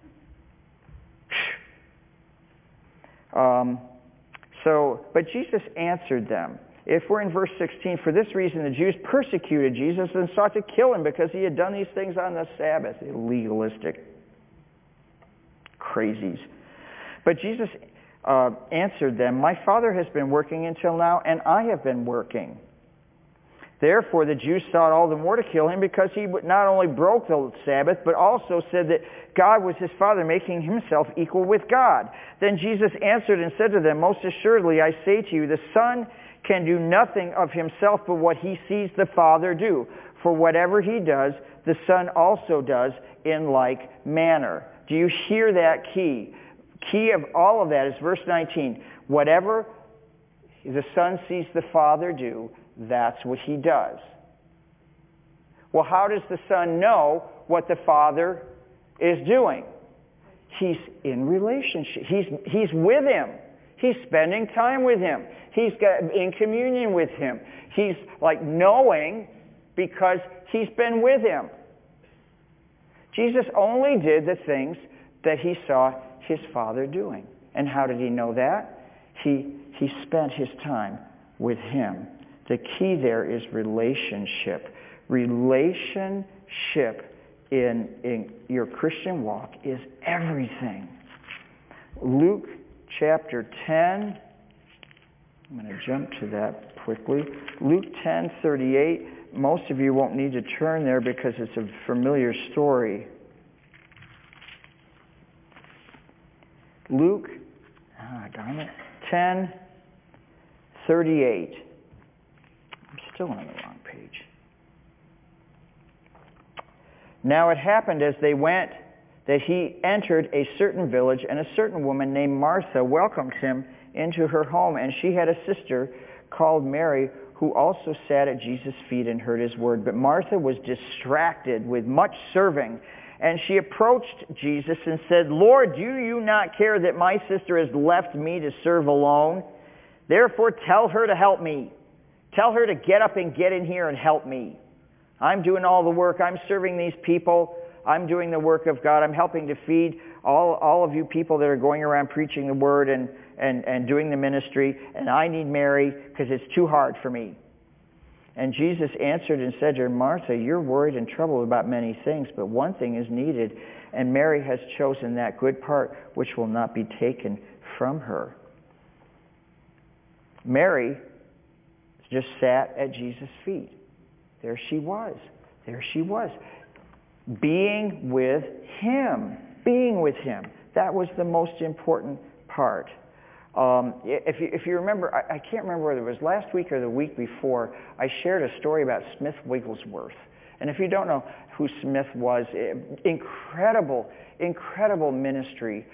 But Jesus answered them. If we're in verse 16, for this reason the Jews persecuted Jesus and sought to kill him because he had done these things on the Sabbath. Legalistic crazies. But Jesus answered them, my Father has been working until now, and I have been working. Therefore the Jews sought all the more to kill him because he not only broke the Sabbath, but also said that God was his Father, making himself equal with God. Then Jesus answered and said to them, most assuredly I say to you, the Son can do nothing of himself but what he sees the Father do. For whatever he does, the Son also does in like manner. Do you hear that key? Key of all of that is verse 19. Whatever the Son sees the Father do, that's what he does. Well, how does the Son know what the Father is doing? He's in relationship. He's with him. He's spending time with him. He's in communion with him. He's like knowing because he's been with him. Jesus only did the things that he saw his Father doing. And how did he know that? He spent his time with him. The key there is relationship. Relationship in your Christian walk is everything. Luke chapter 10. I'm going to jump to that quickly. Luke 10:38. Most of you won't need to turn there because it's a familiar story. Luke 10:38. I'm still on the wrong page. Now it happened as they went that he entered a certain village, and a certain woman named Martha welcomed him into her home, and she had a sister called Mary who also sat at Jesus' feet and heard his word. But Martha was distracted with much serving, and she approached Jesus and said, Lord, do you not care that my sister has left me to serve alone? Therefore tell her to help me. Tell her to get up and get in here and help me. I'm doing all the work. I'm serving these people. I'm doing the work of God. I'm helping to feed all of you people that are going around preaching the word and doing the ministry. And I need Mary because it's too hard for me. And Jesus answered and said to her, Martha, you're worried and troubled about many things, but one thing is needed, and Mary has chosen that good part which will not be taken from her. Mary just sat at Jesus' feet. There she was. There she was. Being with Him. Being with Him. That was the most important part. If you remember, I can't remember whether it was last week or the week before, I shared a story about Smith Wigglesworth. And if you don't know who Smith was, incredible ministry,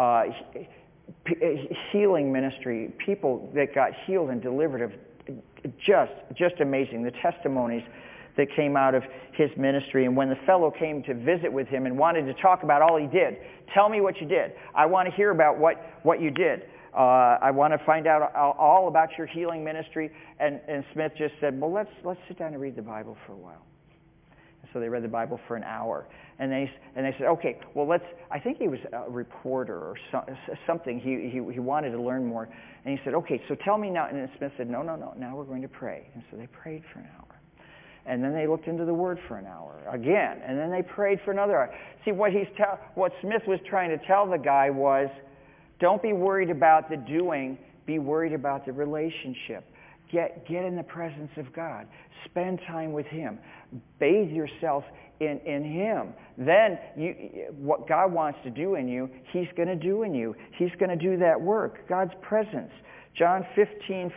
healing ministry, people that got healed and delivered of just amazing. The testimonies that came out of his ministry. And when the fellow came to visit with him and wanted to talk about all he did, tell me what you did. I want to hear about what you did. I want to find out all about your healing ministry. And Smith just said, well, let's sit down and read the Bible for a while. And so they read the Bible for an hour. And they said, okay, well, I think he was a reporter or something. He wanted to learn more. And he said, okay, so tell me now. And then Smith said, no, now we're going to pray. And so they prayed for an hour. And then they looked into the Word for an hour again. And then they prayed for another hour. See, what Smith was trying to tell the guy was, don't be worried about the doing. Be worried about the relationship. Get in the presence of God. Spend time with Him. Bathe yourself in Him. Then what God wants to do in you, He's going to do in you. He's going to do that work. God's presence. John 15,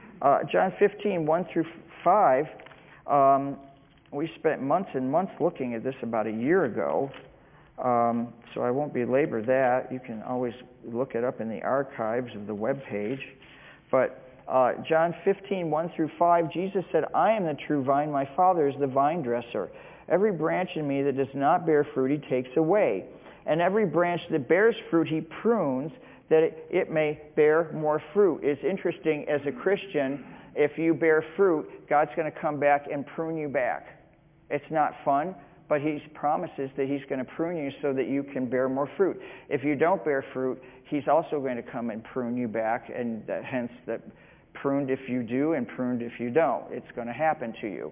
1 through 5. We spent months and months looking at this about a year ago. So I won't belabor that. You can always look it up in the archives of the web page. But John 15, 1 through 5, Jesus said, I am the true vine, my Father is the vine dresser. Every branch in me that does not bear fruit, He takes away. And every branch that bears fruit, He prunes, that it may bear more fruit. It's interesting, as a Christian, if you bear fruit, God's going to come back and prune you back. It's not fun, but He promises that He's going to prune you so that you can bear more fruit. If you don't bear fruit, He's also going to come and prune you back, and hence that pruned if you do and pruned if you don't. It's going to happen to you.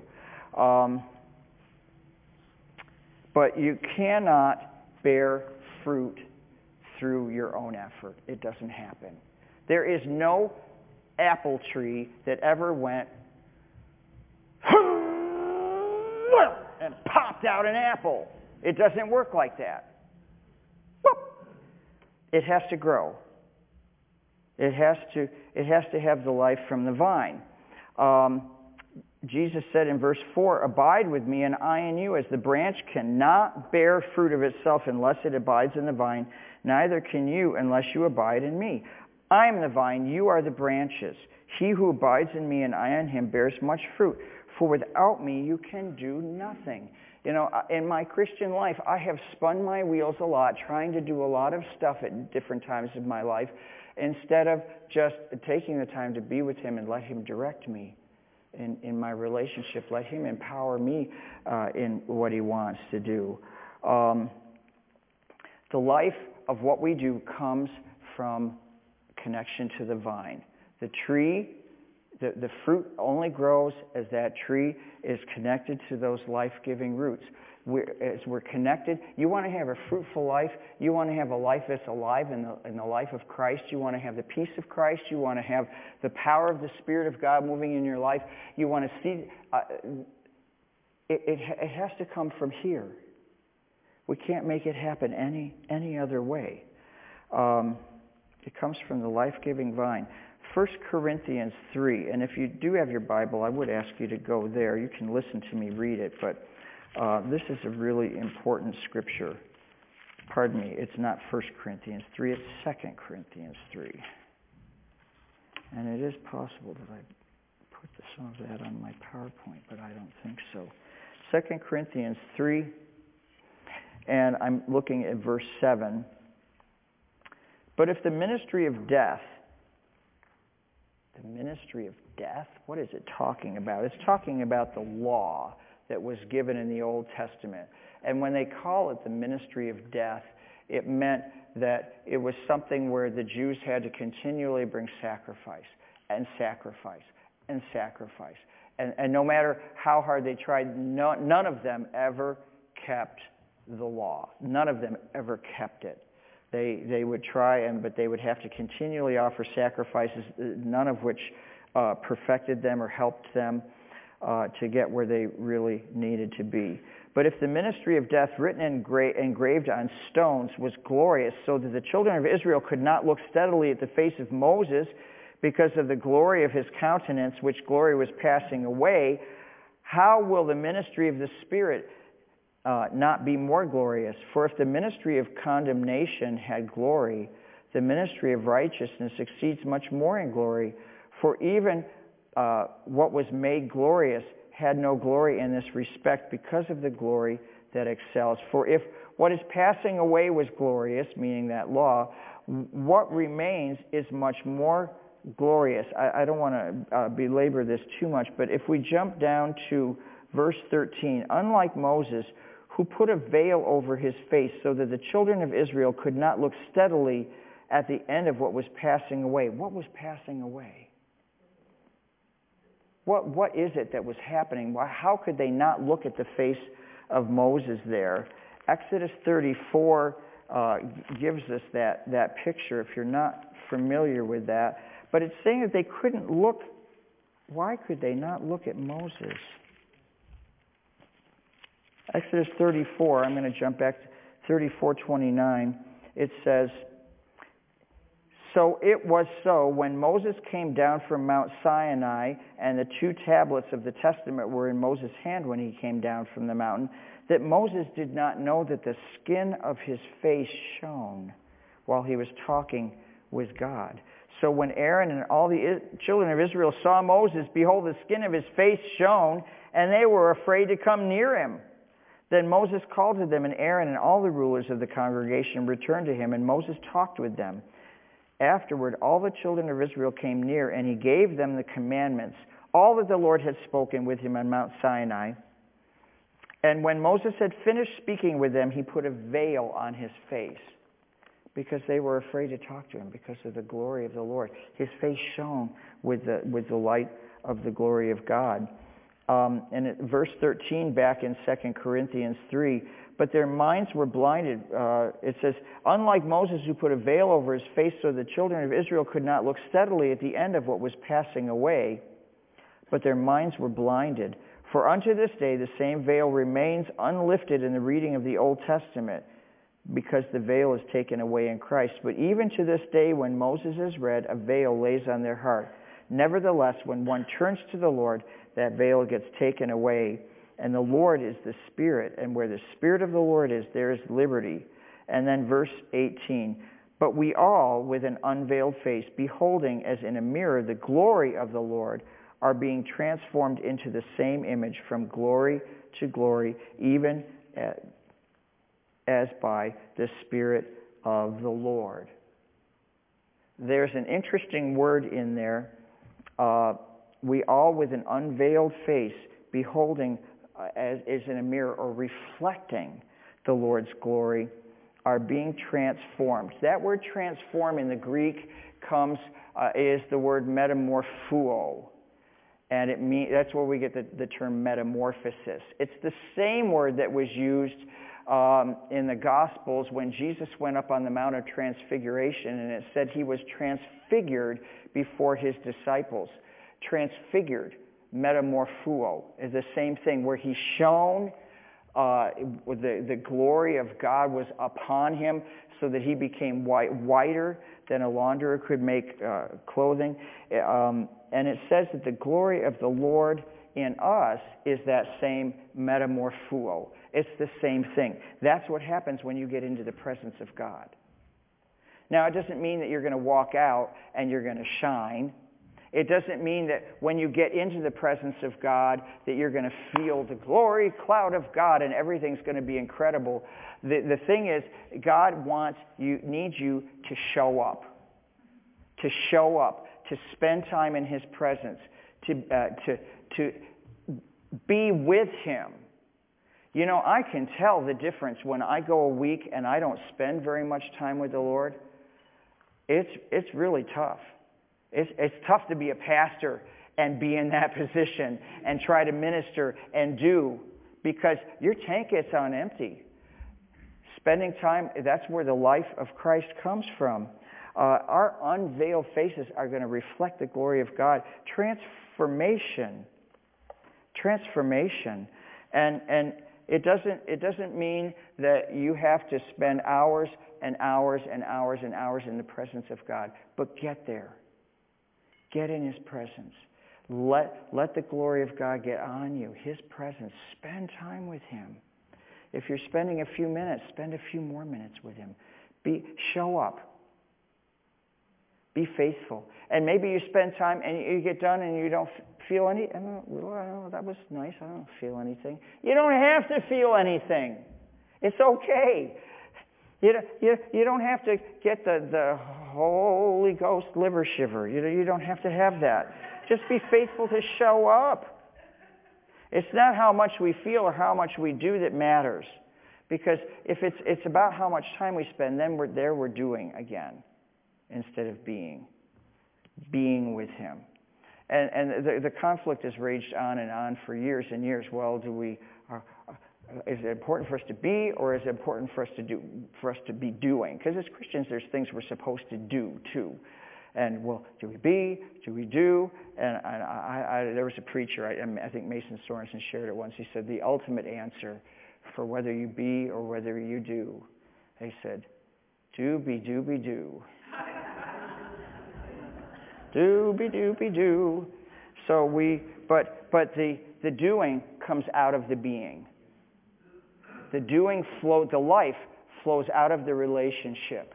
But you cannot bear fruit through your own effort. It doesn't happen. There is no apple tree that ever went and popped out an apple. It doesn't work like that. It has to grow. It has to have the life from the vine. Jesus said in verse 4, abide with me and I in you, as the branch cannot bear fruit of itself unless it abides in the vine, neither can you unless you abide in me. I am the vine, you are the branches. He who abides in me and I in him bears much fruit, for without me you can do nothing. You know, in my Christian life, I have spun my wheels a lot, trying to do a lot of stuff at different times of my life, instead of just taking the time to be with Him and let Him direct me in my relationship. Let Him empower me in what He wants to do. The life of what we do comes from connection to the vine. The tree, the fruit only grows as that tree is connected to those life-giving roots. As we're connected, you want to have a fruitful life. You want to have a life that's alive in the life of Christ. You want to have the peace of Christ. You want to have the power of the Spirit of God moving in your life. You want to see... It has to come from here. We can't make it happen any other way. It comes from the life-giving vine. 1 Corinthians 3, and if you do have your Bible, I would ask you to go there. You can listen to me read it, but this is a really important scripture. Pardon me, it's not 1 Corinthians 3, it's 2 Corinthians 3. And it is possible that I put some of that on my PowerPoint, but I don't think so. 2 Corinthians 3, and I'm looking at verse 7. But if the ministry of death, what is it talking about? It's talking about the law that was given in the Old Testament. And when they call it the ministry of death, it meant that it was something where the Jews had to continually bring sacrifice and sacrifice and sacrifice. And no matter how hard they tried, none of them ever kept the law. None of them ever kept it. They would try, but they would have to continually offer sacrifices, none of which perfected them or helped them to get where they really needed to be. But if the ministry of death written and engraved on stones was glorious, so that the children of Israel could not look steadily at the face of Moses because of the glory of his countenance, which glory was passing away, how will the ministry of the Spirit not be more glorious? For if the ministry of condemnation had glory, the ministry of righteousness exceeds much more in glory. For even what was made glorious had no glory in this respect because of the glory that excels. For if what is passing away was glorious, meaning that law, what remains is much more glorious. I don't want to belabor this too much, but if we jump down to verse 13, unlike Moses, who put a veil over his face so that the children of Israel could not look steadily at the end of what was passing away. What was passing away? What is it that was happening? How could they not look at the face of Moses there? Exodus 34 gives us that picture, if you're not familiar with that. But it's saying that they couldn't look. Why could they not look at Moses? Exodus 34, I'm going to jump back to 34:29. It says, so it was so when Moses came down from Mount Sinai and the 2 tablets of the testament were in Moses' hand when he came down from the mountain, that Moses did not know that the skin of his face shone while he was talking with God. So when Aaron and all the children of Israel saw Moses, behold, the skin of his face shone, and they were afraid to come near him. Then Moses called to them, and Aaron and all the rulers of the congregation returned to him, and Moses talked with them. Afterward, all the children of Israel came near, and he gave them the commandments, all that the Lord had spoken with him on Mount Sinai. And when Moses had finished speaking with them, he put a veil on his face, because they were afraid to talk to him because of the glory of the Lord. His face shone with the light of the glory of God. And at verse 13 back in 2 Corinthians 3, but their minds were blinded. It says, unlike Moses who put a veil over his face so the children of Israel could not look steadily at the end of what was passing away, but their minds were blinded. For unto this day the same veil remains unlifted in the reading of the Old Testament, because the veil is taken away in Christ. But even to this day when Moses is read, a veil lays on their heart. Nevertheless, when one turns to the Lord, that veil gets taken away. And the Lord is the Spirit, and where the Spirit of the Lord is, there is liberty. And then verse 18, but we all, with an unveiled face, beholding as in a mirror the glory of the Lord, are being transformed into the same image from glory to glory, even as by the Spirit of the Lord. There's an interesting word in there. We all, with an unveiled face, beholding as in a mirror or reflecting the Lord's glory, are being transformed. That word transform in the Greek is the word metamorpho. And that's where we get the term metamorphosis. It's the same word that was used in the Gospels when Jesus went up on the Mount of Transfiguration, and it said he was transfigured before his disciples. Transfigured, metamorpho, is the same thing, where he shone, the glory of God was upon him so that he became whiter than a launderer could make clothing. And it says that the glory of the Lord in us is that same metamorpho. It's the same thing. That's what happens when you get into the presence of God. Now, it doesn't mean that you're going to walk out and you're going to shine. It doesn't mean that when you get into the presence of God that you're going to feel the glory cloud of God and everything's going to be incredible. The thing is, God needs you to show up. To spend time in His presence, to be with Him, You know, I can tell the difference when I go a week and I don't spend very much time with the Lord. It's really tough. It's tough to be a pastor and be in that position and try to minister and do, because your tank gets on empty. Spending time, that's where the life of Christ comes from. Our unveiled faces are going to reflect the glory of God. Transformation. And it doesn't mean that you have to spend hours and hours and hours and hours in the presence of God. But get there. Get in His presence. Let the glory of God get on you. His presence. Spend time with Him. If you're spending a few minutes, spend a few more minutes with Him. Show up. Be faithful. And maybe you spend time and you get done and you don't feel any. That was nice. I don't feel anything. You don't have to feel anything. It's okay. You don't have to get the Holy Ghost liver shiver. You don't have to have that. Just be faithful to show up. It's not how much we feel or how much we do that matters. Because if it's about how much time we spend, then we're doing again instead of being with Him. And the conflict has raged on and on for years and years. Well, is it important for us to be, or is it important for us to be doing? Because as Christians, there's things we're supposed to do too. And well, do we be? Do we do? And there was a preacher, I think Mason Sorensen shared it once. He said the ultimate answer for whether you be or whether you do, he said, do be do. Do be do. So but the doing comes out of the being. The doing the life flows out of the relationship.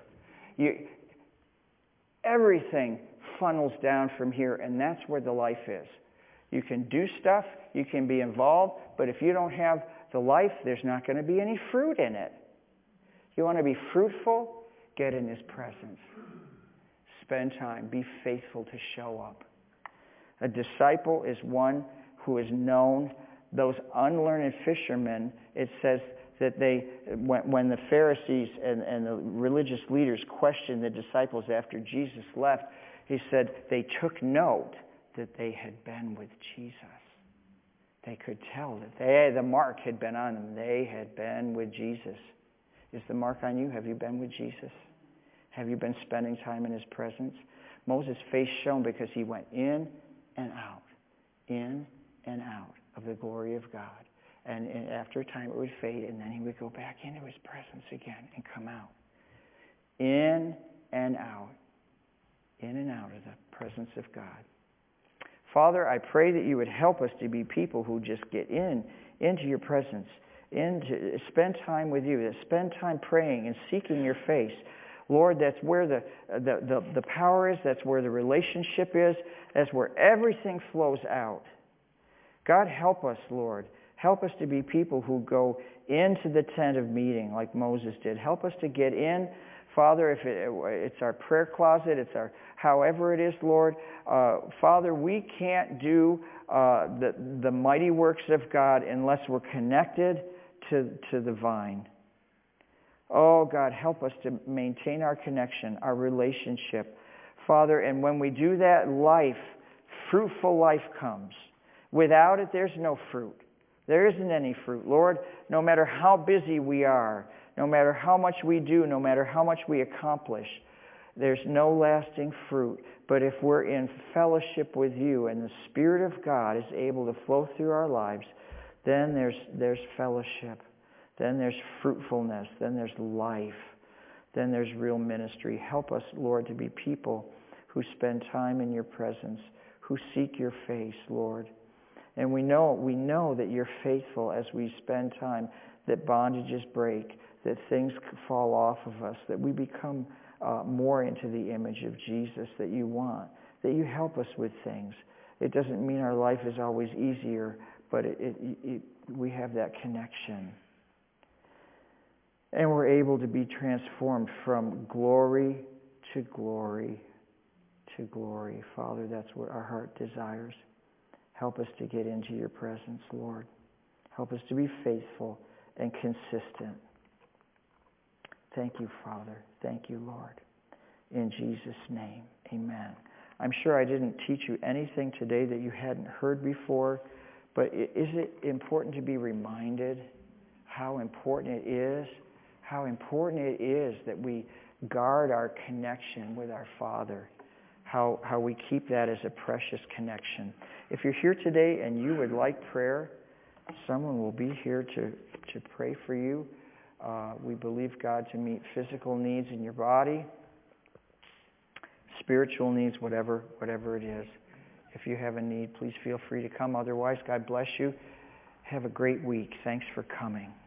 Everything funnels down from here, and that's where the life is. You can do stuff, you can be involved, but if you don't have the life, there's not going to be any fruit in it. You want to be fruitful? Get in His presence. Spend time. Be faithful to show up. A disciple is one who is known. Those unlearned fishermen, it says that when the Pharisees and the religious leaders questioned the disciples after Jesus left, he said they took note that they had been with Jesus. They could tell that the mark had been on them. They had been with Jesus. Is the mark on you? Have you been with Jesus? Have you been spending time in His presence? Moses' face shone because he went in and out of the glory of God. And after a time it would fade, and then he would go back into His presence again and come out. In and out of the presence of God. Father, I pray that you would help us to be people who just get into your presence, spend time with you, that spend time praying and seeking your face. Lord, that's where the power is, that's where the relationship is, that's where everything flows out. God, help us, Lord. Help us to be people who go into the tent of meeting like Moses did. Help us to get in, Father, if it's our prayer closet, it's our however it is, Lord. Father, we can't do the mighty works of God unless we're connected to the vine. Oh, God, help us to maintain our connection, our relationship. Father, and when we do that, fruitful life comes. Without it, there's no fruit. There isn't any fruit. Lord, no matter how busy we are, no matter how much we do, no matter how much we accomplish, there's no lasting fruit. But if we're in fellowship with you and the Spirit of God is able to flow through our lives, then there's fellowship. Then there's fruitfulness. Then there's life. Then there's real ministry. Help us, Lord, to be people who spend time in your presence, who seek your face, Lord. And we know that you're faithful as we spend time, that bondages break, that things fall off of us, that we become more into the image of Jesus that you want, that you help us with things. It doesn't mean our life is always easier, but we have that connection. And we're able to be transformed from glory to glory to glory. Father, that's what our heart desires. Help us to get into your presence, Lord. Help us to be faithful and consistent. Thank you, Father. Thank you, Lord. In Jesus' name, amen. I'm sure I didn't teach you anything today that you hadn't heard before, but is it important to be reminded how important it is that we guard our connection with our Father, how we keep that as a precious connection. If you're here today and you would like prayer, someone will be here to pray for you. We believe God to meet physical needs in your body, spiritual needs, whatever it is. If you have a need, please feel free to come. Otherwise, God bless you. Have a great week. Thanks for coming.